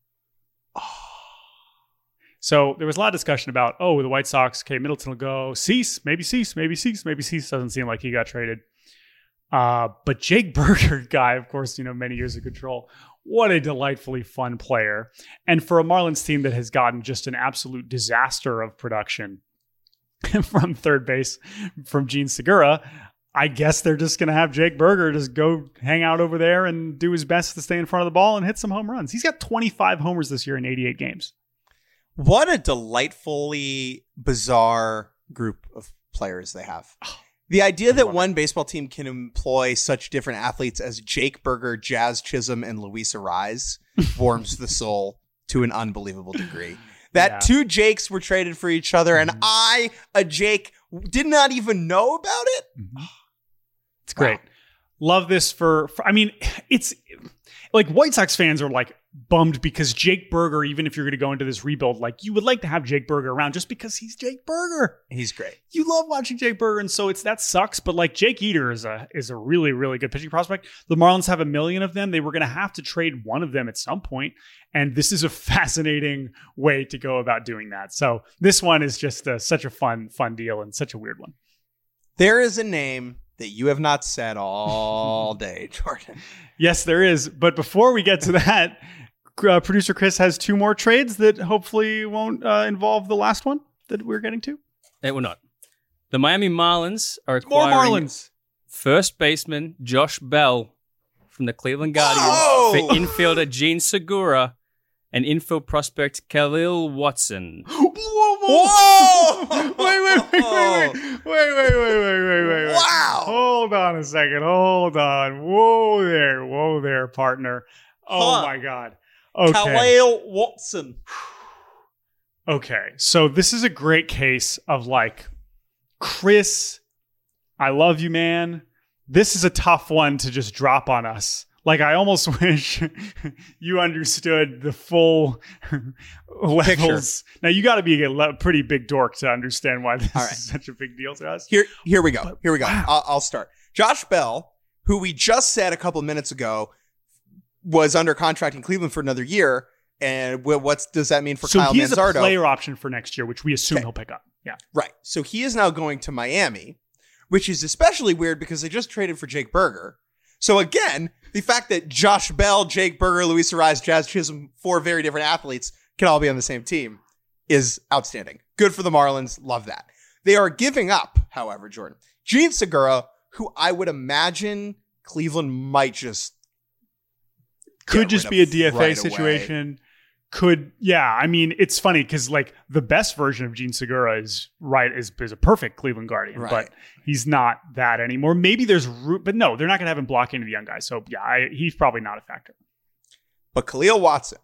So there was a lot of discussion about, the White Sox, okay, Middleton will go. Cease. Maybe Cease. Doesn't seem like he got traded. But Jake Burger, guy, of course, many years of control. What a delightfully fun player. And for a Marlins team that has gotten just an absolute disaster of production from third base from Gene Segura, I guess they're just going to have Jake Burger just go hang out over there and do his best to stay in front of the ball and hit some home runs. He's got 25 homers this year in 88 games. What a delightfully bizarre group of players they have. The idea that one baseball team can employ such different athletes as Jake Burger, Jazz Chisholm, and Luis Arraez warms the soul to an unbelievable degree. That 2 Jakes were traded for each other, and I, a Jake, did not even know about it. It's great. Love this for I mean, it's like White Sox fans are like bummed because Jake Burger, even if you're going to go into this rebuild, like, you would like to have Jake Burger around just because he's Jake Burger. He's great. You love watching Jake Burger, and so that sucks. But like, Jake Eater is a really, really good pitching prospect. The Marlins have 1 million of them. They were going to have to trade one of them at some point, and this is a fascinating way to go about doing that. So this one is just such a fun deal and such a weird one. There is a name that you have not said all day, Jordan. Yes, there is. But before we get to that, producer Chris has 2 more trades that hopefully won't involve the last one that we're getting to. It will not. The Miami Marlins are acquiring More Marlins. First baseman Josh Bell from the Cleveland Guardians for infielder Gene Segura and infield prospect Khalil Watson. Whoa! Wait. Wow. Hold on a second. Hold on. Whoa there, partner. Oh my God. Okay. Khalil Watson. Okay. So this is a great case of like, Chris, I love you, man, This is a tough one to just drop on us. Like, I almost wish you understood the full levels. Now, you got to be a pretty big dork to understand why this is such a big deal to us. Here we go. Wow. I'll start. Josh Bell, who we just said a couple of minutes ago was under contract in Cleveland for another year. And what does that mean for Kyle Manzardo? So he is a player option for next year, which we assume he'll pick up. Yeah. Right. So he is now going to Miami, which is especially weird because they just traded for Jake Berger. So again, the fact that Josh Bell, Jake Berger, Luis Arraez, Jazz Chisholm, 4 very different athletes can all be on the same team is outstanding. Good for the Marlins. Love that. They are giving up, however, Jordan, Jean Segura, who I would imagine Cleveland might just could just be a DFA right situation. I mean, it's funny because like the best version of Jean Segura is a perfect Cleveland Guardian, but he's not that anymore. Maybe there's root, but no, they're not going to have him block into the young guys. So yeah, he's probably not a factor. But Khalil Watson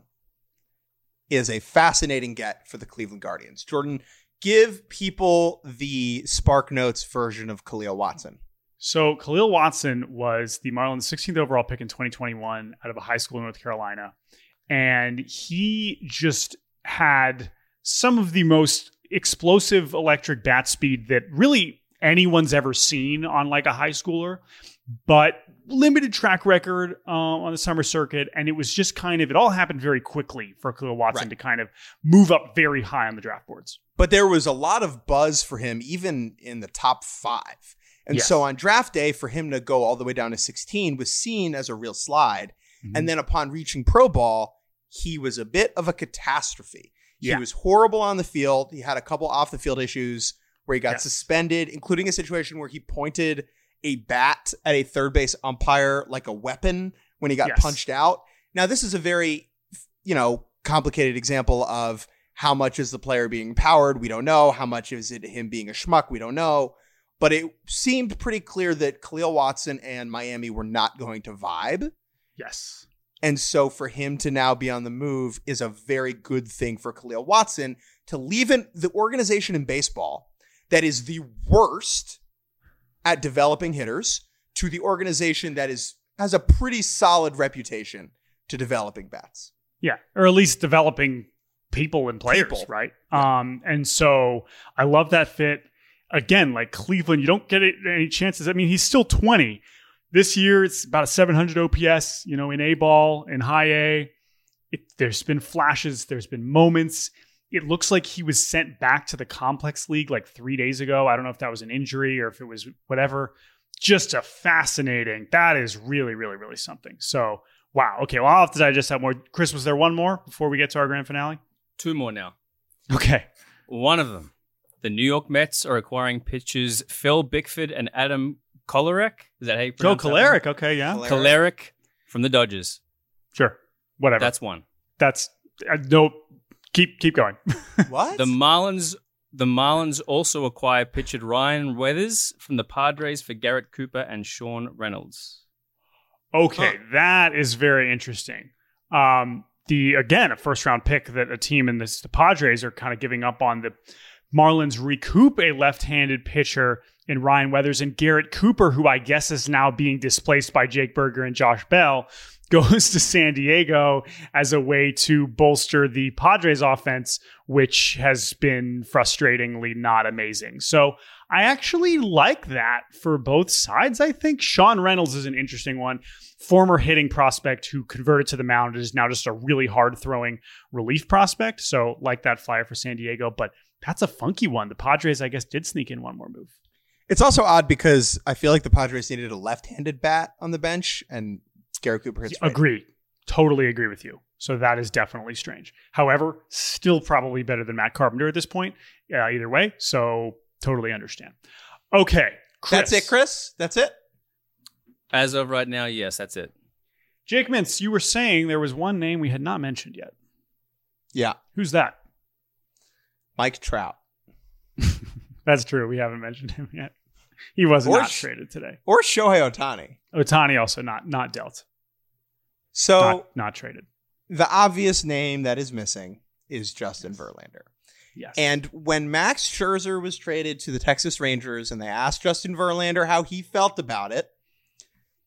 is a fascinating get for the Cleveland Guardians. Jordan, give people the Spark Notes version of Khalil Watson. So Khalil Watson was the Marlins' 16th overall pick in 2021 out of a high school in North Carolina. And he just had some of the most explosive electric bat speed that really anyone's ever seen on like a high schooler, but limited track record on the summer circuit. And it was just it all happened very quickly for Khalil Watson to kind of move up very high on the draft boards. But there was a lot of buzz for him, even in the top 5. And so on draft day, for him to go all the way down to 16 was seen as a real slide. Mm-hmm. And then upon reaching pro ball, he was a bit of a catastrophe. He was horrible on the field. He had a couple off the field issues where he got suspended, including a situation where he pointed a bat at a third base umpire like a weapon when he got punched out. Now, this is a very, complicated example of how much is the player being empowered? We don't know. How much is it him being a schmuck? We don't know. But it seemed pretty clear that Khalil Watson and Miami were not going to vibe. Yes. And so for him to now be on the move is a very good thing for Khalil Watson to leave the organization in baseball that is the worst at developing hitters to the organization that has a pretty solid reputation to developing bats. Yeah, or at least developing people and players, right? Yeah. And so I love that fit. Again, like Cleveland, you don't get any chances. I mean, he's still 20. This year, it's about a 700 OPS, in A ball, in high A. There's been flashes. There's been moments. It looks like he was sent back to the complex league like 3 days ago. I don't know if that was an injury or if it was whatever. Just that is really, really, really something. So, wow. Okay, well, I'll have to digest that more. Chris, was there one more before we get to our grand finale? 2 more now. Okay. One of them. The New York Mets are acquiring pitchers Phil Bickford and Adam Kolarek. Is that how you pronounce it? Kolarek. Okay, yeah. Kolarek from the Dodgers. Sure. Whatever. That's one. That's no. Keep going. What? The Marlins also acquire pitcher Ryan Weathers from the Padres for Garrett Cooper and Sean Reynolds. Okay, that is very interesting. A first round pick that a team in the Padres are kind of giving up on. The Marlins recoup a left-handed pitcher in Ryan Weathers, and Garrett Cooper, who I guess is now being displaced by Jake Berger and Josh Bell, goes to San Diego as a way to bolster the Padres offense, which has been frustratingly not amazing. So I actually like that for both sides. I think Sean Reynolds is an interesting one. Former hitting prospect who converted to the mound is now just a really hard throwing relief prospect. So like that flyer for San Diego, but that's a funky one. The Padres, I guess, did sneak in one more move. It's also odd because I feel like the Padres needed a left-handed bat on the bench, and Garrett Cooper hits right. Agree. Totally agree with you. So that is definitely strange. However, still probably better than Matt Carpenter at this point, either way. So totally understand. Okay, Chris. That's it, Chris? That's it? As of right now, yes, that's it. Jake Mintz, you were saying there was one name we had not mentioned yet. Yeah. Who's that? Mike Trout. That's true. We haven't mentioned him yet. He was not traded today. Or Shohei Ohtani. Ohtani also not dealt. So not traded. The obvious name that is missing is Justin Verlander. Yes. And when Max Scherzer was traded to the Texas Rangers and they asked Justin Verlander how he felt about it,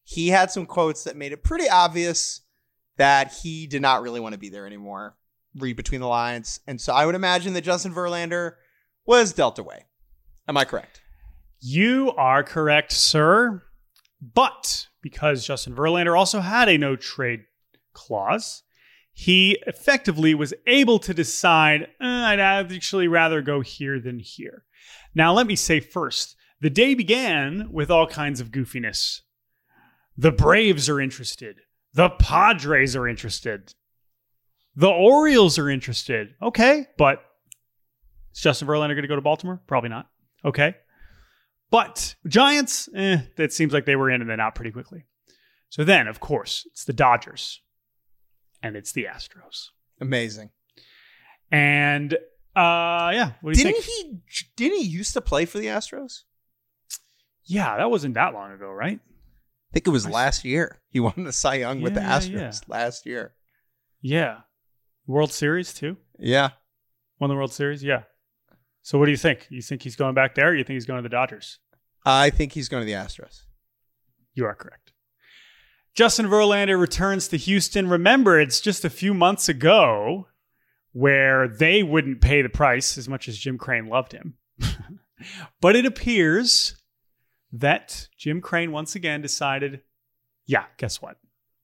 he had some quotes that made it pretty obvious that he did not really want to be there anymore. Read between the lines. And so I would imagine that Justin Verlander was dealt away. Am I correct? You are correct, sir. But because Justin Verlander also had a no trade clause, he effectively was able to decide, I'd actually rather go here than here. Now, let me say first, the day began with all kinds of goofiness. The Braves are interested. The Padres are interested. The Orioles are interested. Okay, but is Justin Verlander going to go to Baltimore? Probably not. Okay. But Giants, that seems like they were in and then out pretty quickly. So then, of course, it's the Dodgers. And it's the Astros. Amazing. And, what do you think? Didn't he used to play for the Astros? Yeah, that wasn't that long ago, right? I think it was last year. He won the Cy Young with the Astros last year. Yeah. World Series, too? Yeah. Won the World Series? Yeah. So what do you think? You think he's going back there or you think he's going to the Dodgers? I think he's going to the Astros. You are correct. Justin Verlander returns to Houston. Remember, it's just a few months ago where they wouldn't pay the price as much as Jim Crane loved him. But it appears that Jim Crane once again decided, yeah, guess what?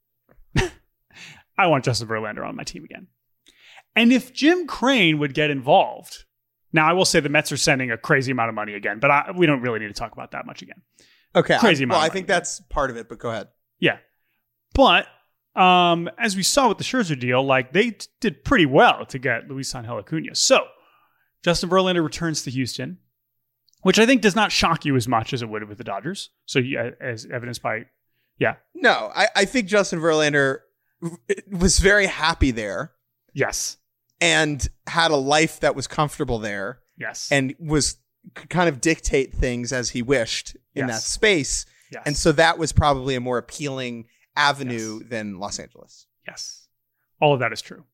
I want Justin Verlander on my team again. And if Jim Crane would get involved, now I will say the Mets are sending a crazy amount of money again, but we don't really need to talk about that much again. Okay. Crazy amount. Well, I think that's part of it, but go ahead. Yeah. But as we saw with the Scherzer deal, like they did pretty well to get Luis Angel Acuna. So Justin Verlander returns to Houston, which I think does not shock you as much as it would with the Dodgers. So as evidenced by, yeah. No, I think Justin Verlander was very happy there. Yes. And had a life that was comfortable there. Yes. And could kind of dictate things as he wished in that space. Yes. And so that was probably a more appealing avenue than Los Angeles. Yes. All of that is true.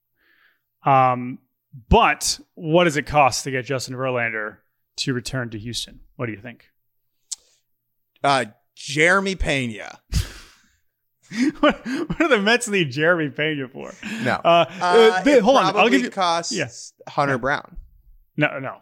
But what does it cost to get Justin Verlander to return to Houston? What do you think? Jeremy Pena. What do the Mets need Jeremy Pena for? No. Hold on. I'll give you costs Hunter Brown. No.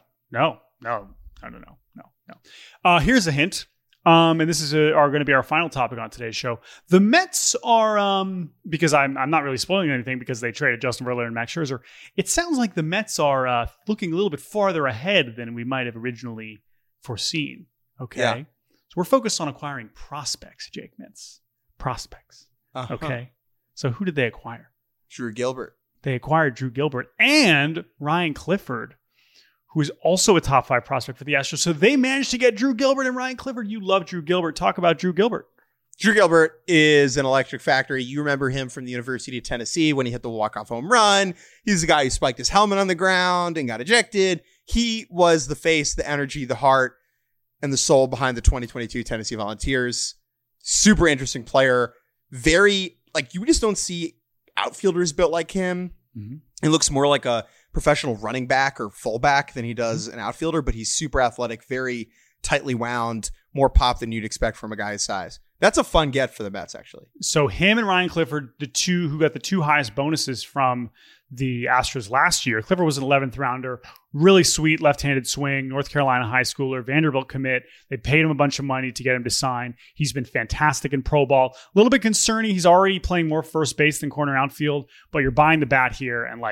Here's a hint. And this is are going to be our final topic on today's show. The Mets are, because I'm not really spoiling anything because they traded Justin Verlander and Max Scherzer. It sounds like the Mets are looking a little bit farther ahead than we might have originally foreseen. Okay. Yeah. So we're focused on acquiring prospects, Jake Mintz. Prospects. Uh-huh. Okay. So who did they acquire? Drew Gilbert. They acquired Drew Gilbert and Ryan Clifford, who is also a top 5 prospect for the Astros. So they managed to get Drew Gilbert and Ryan Clifford. You love Drew Gilbert. Talk about Drew Gilbert. Drew Gilbert is an electric factory. You remember him from the University of Tennessee when he hit the walk-off home run. He's the guy who spiked his helmet on the ground and got ejected. He was the face, the energy, the heart, and the soul behind the 2022 Tennessee Volunteers. Super interesting player. Very, you just don't see outfielders built like him. Mm-hmm. He looks more like a professional running back or fullback than he does an outfielder, but he's super athletic, very tightly wound, more pop than you'd expect from a guy his size. That's a fun get for the Mets, actually. So him and Ryan Clifford, the two who got the 2 highest bonuses from the Astros last year. Clifford was an 11th rounder, really sweet left-handed swing, North Carolina high schooler, Vanderbilt commit. They paid him a bunch of money to get him to sign. He's been fantastic in pro ball. A little bit concerning. He's already playing more first base than corner outfield, but you're buying the bat here. And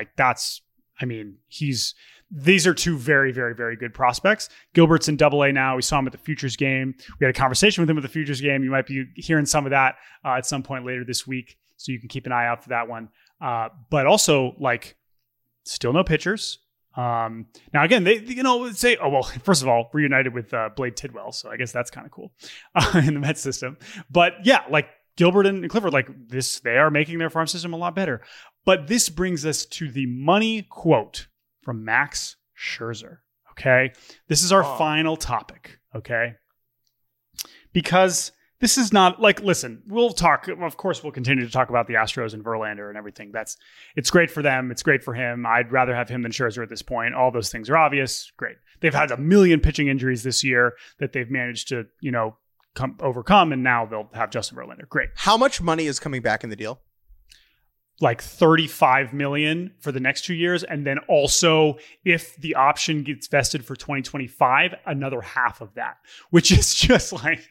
these are 2 very, very, very good prospects. Gilbert's in AA now. We saw him at the Futures game. We had a conversation with him at the Futures game. You might be hearing some of that at some point later this week. So you can keep an eye out for that one. But also, still no pitchers. Now, again, they say, oh, well, first of all, reunited with Blade Tidwell. So I guess that's kind of cool in the Mets system. But yeah, Gilbert and Clifford, they are making their farm system a lot better. But this brings us to the money quote from Max Scherzer. Okay. This is our final topic. Okay. Because this is not listen, we'll talk. Of course, we'll continue to talk about the Astros and Verlander and everything. It's great for them. It's great for him. I'd rather have him than Scherzer at this point. All those things are obvious. Great. They've had a million pitching injuries this year that they've managed to, overcome, and now they'll have Justin Verlander. Great. How much money is coming back in the deal? Like $35 million for the next 2 years. And then also, if the option gets vested for 2025, another half of that, which is just like,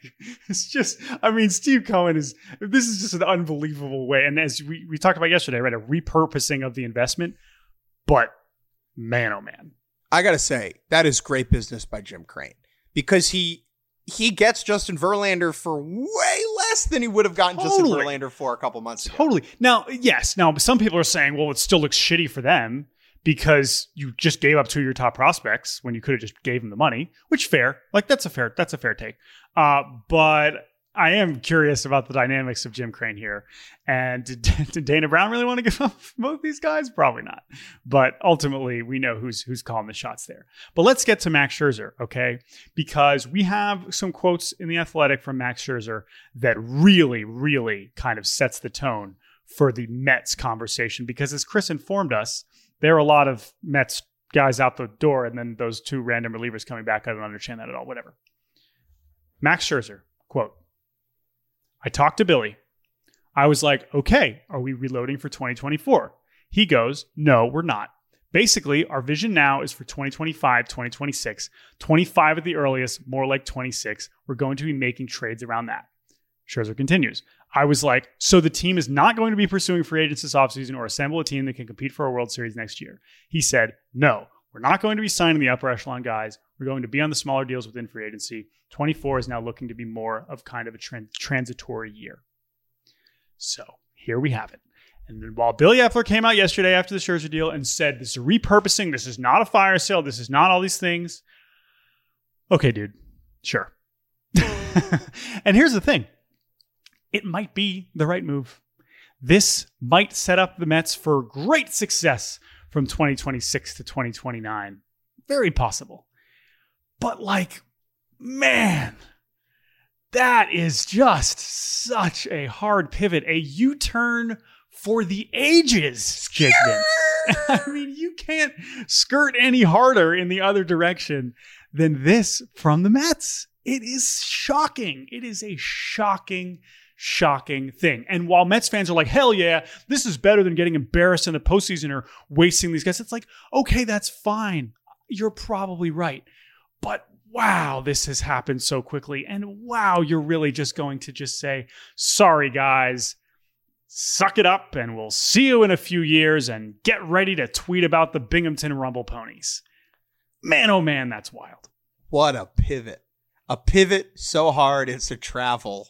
Steve Cohen this is just an unbelievable way. And as we talked about yesterday, right, a repurposing of the investment, but man, oh man. I got to say, that is great business by Jim Crane, because he gets Justin Verlander for way less than he would have gotten Justin Verlander for a couple months ago. Totally. Now, yes. Now, some people are saying, well, it still looks shitty for them because you just gave up 2 of your top prospects when you could have just gave them the money, which fair. Like, that's a fair take. But I am curious about the dynamics of Jim Crane here. And did Dana Brown really want to give up both these guys? Probably not. But ultimately, we know who's calling the shots there. But let's get to Max Scherzer, okay? Because we have some quotes in The Athletic from Max Scherzer that really, really kind of sets the tone for the Mets conversation. Because as Chris informed us, there are a lot of Mets guys out the door, and then those 2 random relievers coming back. I don't understand that at all. Whatever. Max Scherzer, quote, I talked to Billy. I was like, okay, are we reloading for 2024? He goes, no, we're not. Basically, our vision now is for 2025, 2026, 25 at the earliest, more like 26. We're going to be making trades around that. Scherzer continues. I was like, so the team is not going to be pursuing free agents this offseason or assemble a team that can compete for a World Series next year. He said, no, we're not going to be signing the upper echelon guys. We're going to be on the smaller deals within free agency. 24 is now looking to be more of kind of a transitory year. So here we have it. And then while Billy Epler came out yesterday after the Scherzer deal and said, this is a repurposing, this is not a fire sale, this is not all these things. Okay, dude, sure. And here's the thing. It might be the right move. This might set up the Mets for great success from 2026 to 2029. Very possible. But like, man, that is just such a hard pivot, a U-turn for the ages, Jake Vince. I mean, you can't skirt any harder in the other direction than this from the Mets. It is shocking. It is a shocking thing. And while Mets fans are like, hell yeah, this is better than getting embarrassed in the postseason or wasting these guys, it's like, okay, that's fine. You're probably right. But wow, this has happened so quickly. And wow, you're really just going to just say, sorry, guys, suck it up and we'll see you in a few years and get ready to tweet about the Binghamton Rumble Ponies. Man, oh man, that's wild. What a pivot. A pivot so hard it's a travel.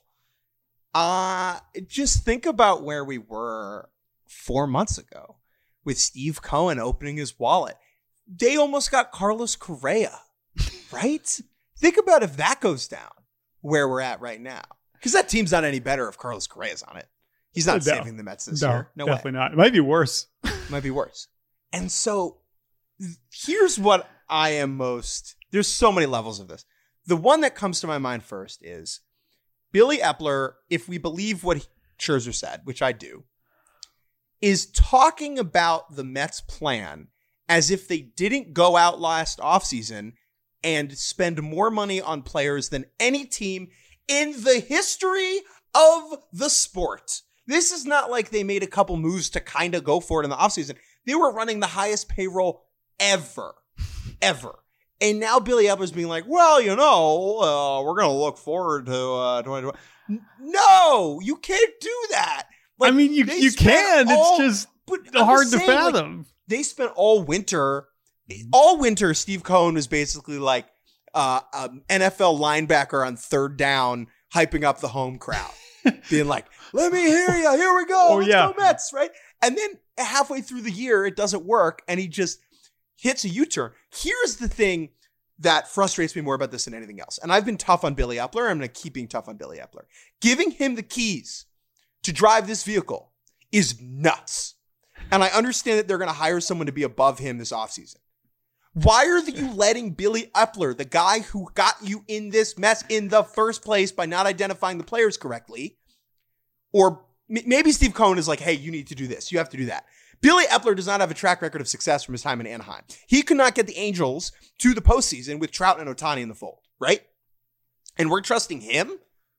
Just think about where we were 4 months ago with Steve Cohen opening his wallet. They almost got Carlos Correa, right? Think about if that goes down, where we're at right now. Because that team's not any better if Carlos Correa's on it. He's not saving the Mets this year. No, definitely not. It might be worse. Might be worse. And so here's what I am most... There's so many levels of this. The one that comes to my mind first is Billy Epler, if we believe what Scherzer said, which I do, is talking about the Mets' plan as if they didn't go out last offseason and spend more money on players than any team in the history of the sport. This is not like they made a couple moves to kind of go for it in the offseason. They were running the highest payroll ever. And now Billy Epler's being like, well, you know, we're going to look forward to 2020. No, you can't do that. Like, I mean, you can. It's just hard to fathom. Like, they spent all winter. Steve Cohen was basically like NFL linebacker on third down, hyping up the home crowd, being like, let me hear you. Here we go. Let's go Mets, right? And then halfway through the year, it doesn't work, and he just hits a U-turn. Here's the thing that frustrates me more about this than anything else. And I've been tough on Billy Epler. I'm going to keep being tough on Billy Epler. Giving him the keys to drive this vehicle is nuts. And I understand that they're going to hire someone to be above him this offseason. Why are you letting Billy Epler, the guy who got you in this mess in the first place by not identifying the players correctly, or maybe Steve Cohen is like, hey, you need to do this. You have to do that. Billy Epler does not have a track record of success from his time in Anaheim. He could not get the Angels to the postseason with Trout and Ohtani in the fold, right? And we're trusting him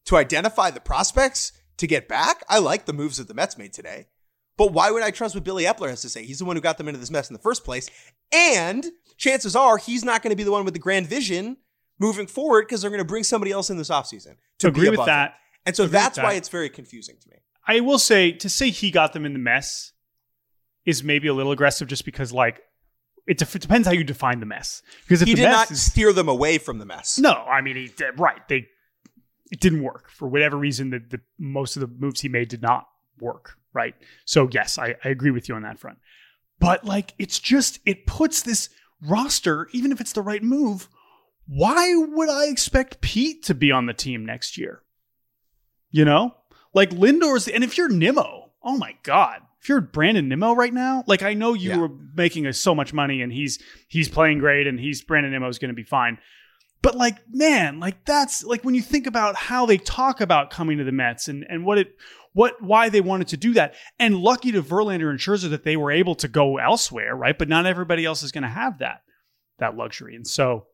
to identify the prospects to get back, I like the moves that the Mets made today. But why would I trust what Billy Epler has to say? He's the one who got them into this mess in the first place. And chances are he's not going to be the one with the grand vision moving forward because they're going to bring somebody else in this offseason to agree with that. And so that's why it's very confusing to me. I will say, to say he got them in the mess is maybe a little aggressive just because, like, it depends how you define the mess. Because if he the did mess not steer them away from the mess. No, I mean, he did, right. It didn't work. For whatever reason, the most of the moves he made did not work, right? So, yes, I agree with you on that front. But, like, it puts this roster, even if it's the right move, why would I expect Pete to be on the team next year? You know? Like, Lindor's, and if you're Nimmo, oh my God. If you're Brandon Nimmo right now, like, I know you were making so much money and he's playing great and Brandon Nimmo's going to be fine. But, like, man, like, that's like when you think about how they talk about coming to the Mets and why they wanted to do that. And lucky to Verlander and Scherzer that they were able to go elsewhere, right? But not everybody else is going to have that luxury. And so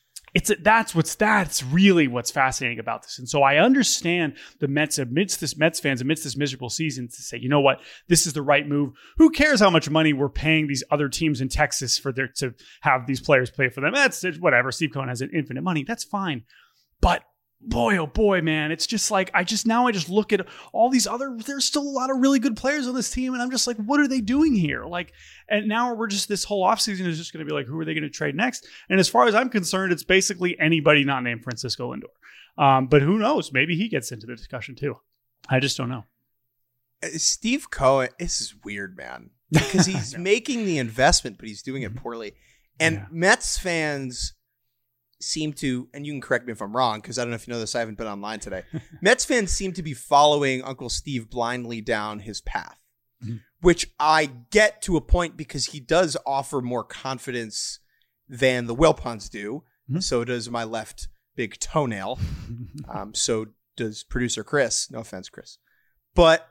that's really what's fascinating about this. And so I understand the Mets amidst this miserable season to say, you know what, this is the right move. Who cares how much money we're paying these other teams in Texas to have these players play for them? That's whatever. Steve Cohen has an infinite money. That's fine. But boy, oh boy, man, it's just like, I just look at all these there's still a lot of really good players on this team. And I'm just like, what are they doing here? Like, and now this whole offseason is just going to be like, who are they going to trade next? And as far as I'm concerned, it's basically anybody not named Francisco Lindor. But who knows? Maybe he gets into the discussion too. I just don't know. Steve Cohen, this is weird, man, because he's making the investment, but he's doing it poorly. And Mets fans seem to, and you can correct me if I'm wrong, because I don't know if you know this, I haven't been online today. Mets fans seem to be following Uncle Steve blindly down his path, which I get to a point because he does offer more confidence than the Wilpons do. So does my left big toenail. So does producer Chris. No offense, Chris. But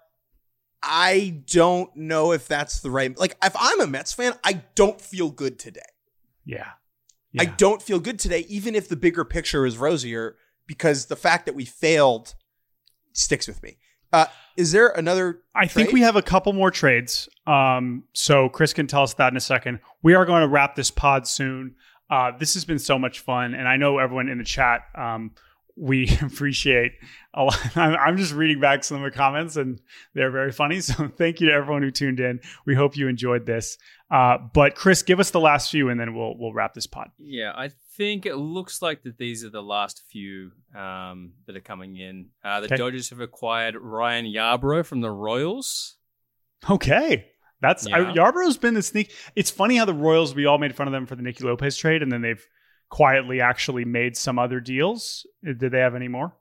I don't know if that's the right, like, if I'm a Mets fan, I don't feel good today. Yeah. I don't feel good today, even if the bigger picture is rosier, because the fact that we failed sticks with me. Is there another I think we have a couple more trades. So Chris can tell us that in a second. We are going to wrap this pod soon. This has been so much fun. And I know everyone in the chat, we appreciate a lot. I'm just reading back some of the comments and they're very funny. So thank you to everyone who tuned in. We hope you enjoyed this. But Chris, give us the last few and then we'll wrap this pod. Yeah, I think it looks like that these are the last few that are coming in. The Dodgers have acquired Ryan Yarbrough from the Royals. Okay. Yarborough's been the sneak. It's funny how the Royals, we all made fun of them for the Nicky Lopez trade, and then they've quietly actually made some other deals. Did they have any more?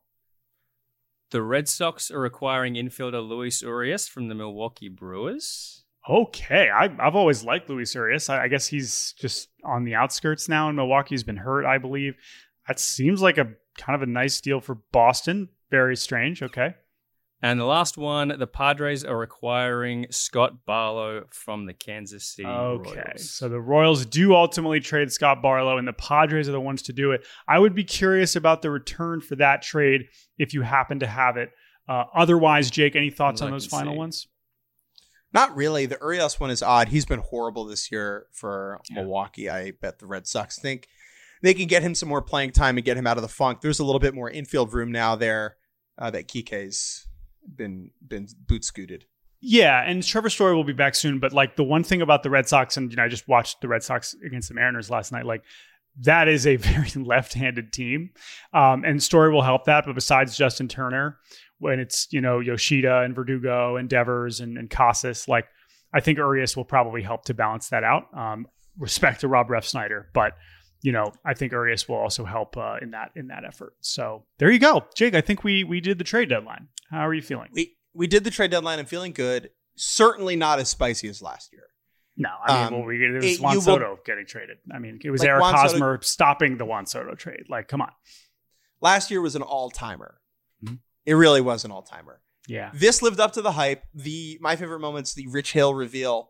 The Red Sox are acquiring infielder Luis Urias from the Milwaukee Brewers. Okay. I've always liked Luis Urias. I guess he's just on the outskirts now, and Milwaukee's been hurt, I believe. That seems like a kind of a nice deal for Boston. Very strange. Okay. And the last one, the Padres are acquiring Scott Barlow from the Kansas City Royals. So the Royals do ultimately trade Scott Barlow, and the Padres are the ones to do it. I would be curious about the return for that trade if you happen to have it. Otherwise, Jake, any thoughts on those final ones? Not really. The Urias one is odd. He's been horrible this year for Milwaukee. I bet the Red Sox think they can get him some more playing time and get him out of the funk. There's a little bit more infield room now there that Kike's been boot scooted. Yeah, and Trevor Story will be back soon. But like the one thing about the Red Sox, and I just watched the Red Sox against the Mariners last night. Like that is a very left-handed team, and Story will help that. But besides Justin Turner, when it's Yoshida and Verdugo and Devers and Casas, like I think Urias will probably help to balance that out. Respect to Rob Refsnyder, but I think Urias will also help in that effort. So there you go, Jake. I think we did the trade deadline. How are you feeling? We did the trade deadline. I'm feeling good. Certainly not as spicy as last year. No, I mean, it was Juan Soto getting traded. I mean, it was Eric Hosmer stopping the Juan Soto trade. Like, come on. Last year was an all-timer. Mm-hmm. It really was an all-timer. Yeah. This lived up to the hype. My favorite moments, the Rich Hill reveal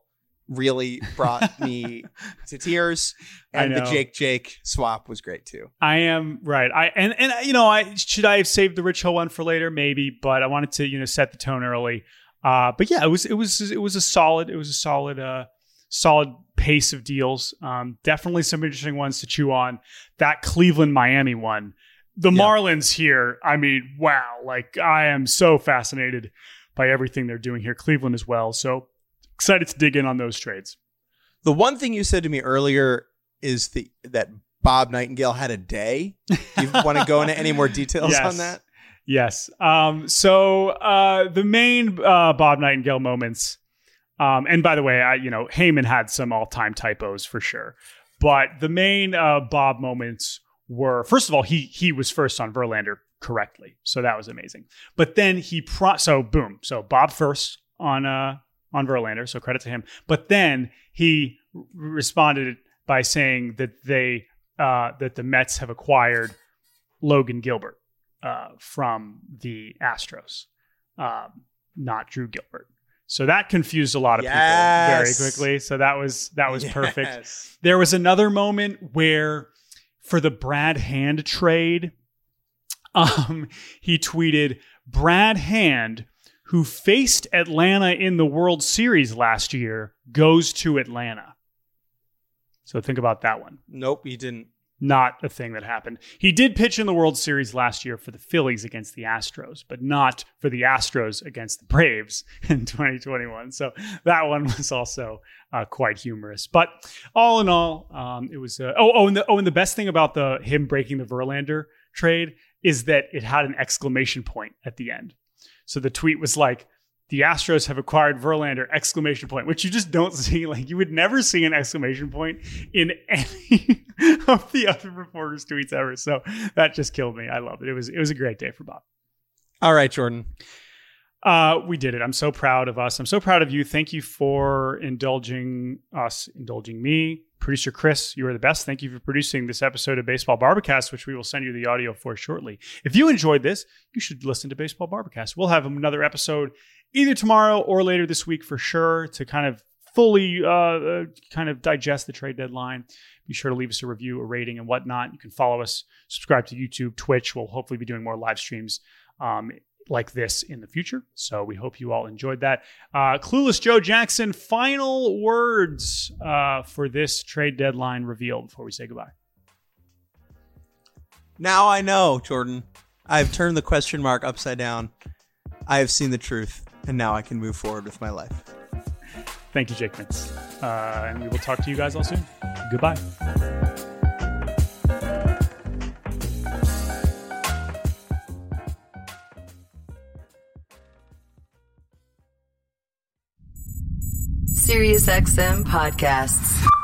really brought me to tears. And the Jake swap was great too. I am right. I should I have saved the Rich Hill one for later? Maybe, but I wanted to, set the tone early. But yeah, it was a solid pace of deals. Definitely some interesting ones to chew on. That Cleveland Miami one, the Marlins here. I mean, wow! Like I am so fascinated by everything they're doing here. Cleveland as well. So excited to dig in on those trades. The one thing you said to me earlier is that Bob Nightingale had a day. Do you want to go into any more details on that? Yes. So the main Bob Nightingale moments. And by the way, Heyman had some all-time typos for sure. But the main Bob moments were, first of all, he was first on Verlander correctly. So that was amazing. But then So Bob first on Verlander. So credit to him. But then he responded by saying that that the Mets have acquired Logan Gilbert from the Astros, not Drew Gilbert. So that confused a lot of people very quickly. So that was perfect. There was another moment where for the Brad Hand trade, he tweeted, Brad Hand, who faced Atlanta in the World Series last year, goes to Atlanta. So think about that one. Nope, he didn't. Not a thing that happened. He did pitch in the World Series last year for the Phillies against the Astros, but not for the Astros against the Braves in 2021. So that one was also quite humorous. But all in all, it was. And the best thing about him breaking the Verlander trade is that it had an exclamation point at the end. So the tweet was like, the Astros have acquired Verlander, exclamation point, which you just don't see. Like you would never see an exclamation point in any of the other reporters' tweets ever. So that just killed me. I loved it. It was a great day for Bob. All right, Jordan. We did it. I'm so proud of us. I'm so proud of you. Thank you for indulging me. Producer Chris, you are the best. Thank you for producing this episode of Baseball Barbacast, which we will send you the audio for shortly. If you enjoyed this, you should listen to Baseball Barbacast. We'll have another episode either tomorrow or later this week for sure to kind of fully digest the trade deadline. Be sure to leave us a review, a rating, and whatnot. You can follow us, subscribe to YouTube, Twitch. We'll hopefully be doing more live streams like this in the future. So we hope you all enjoyed that. Clueless Joe Jackson, final words for this trade deadline reveal before we say goodbye. Now I know, Jordan. I've turned the question mark upside down. I have seen the truth, and now I can move forward with my life. Thank you, Jake Mintz. And we will talk to you guys all soon. Goodbye. SiriusXM Podcasts.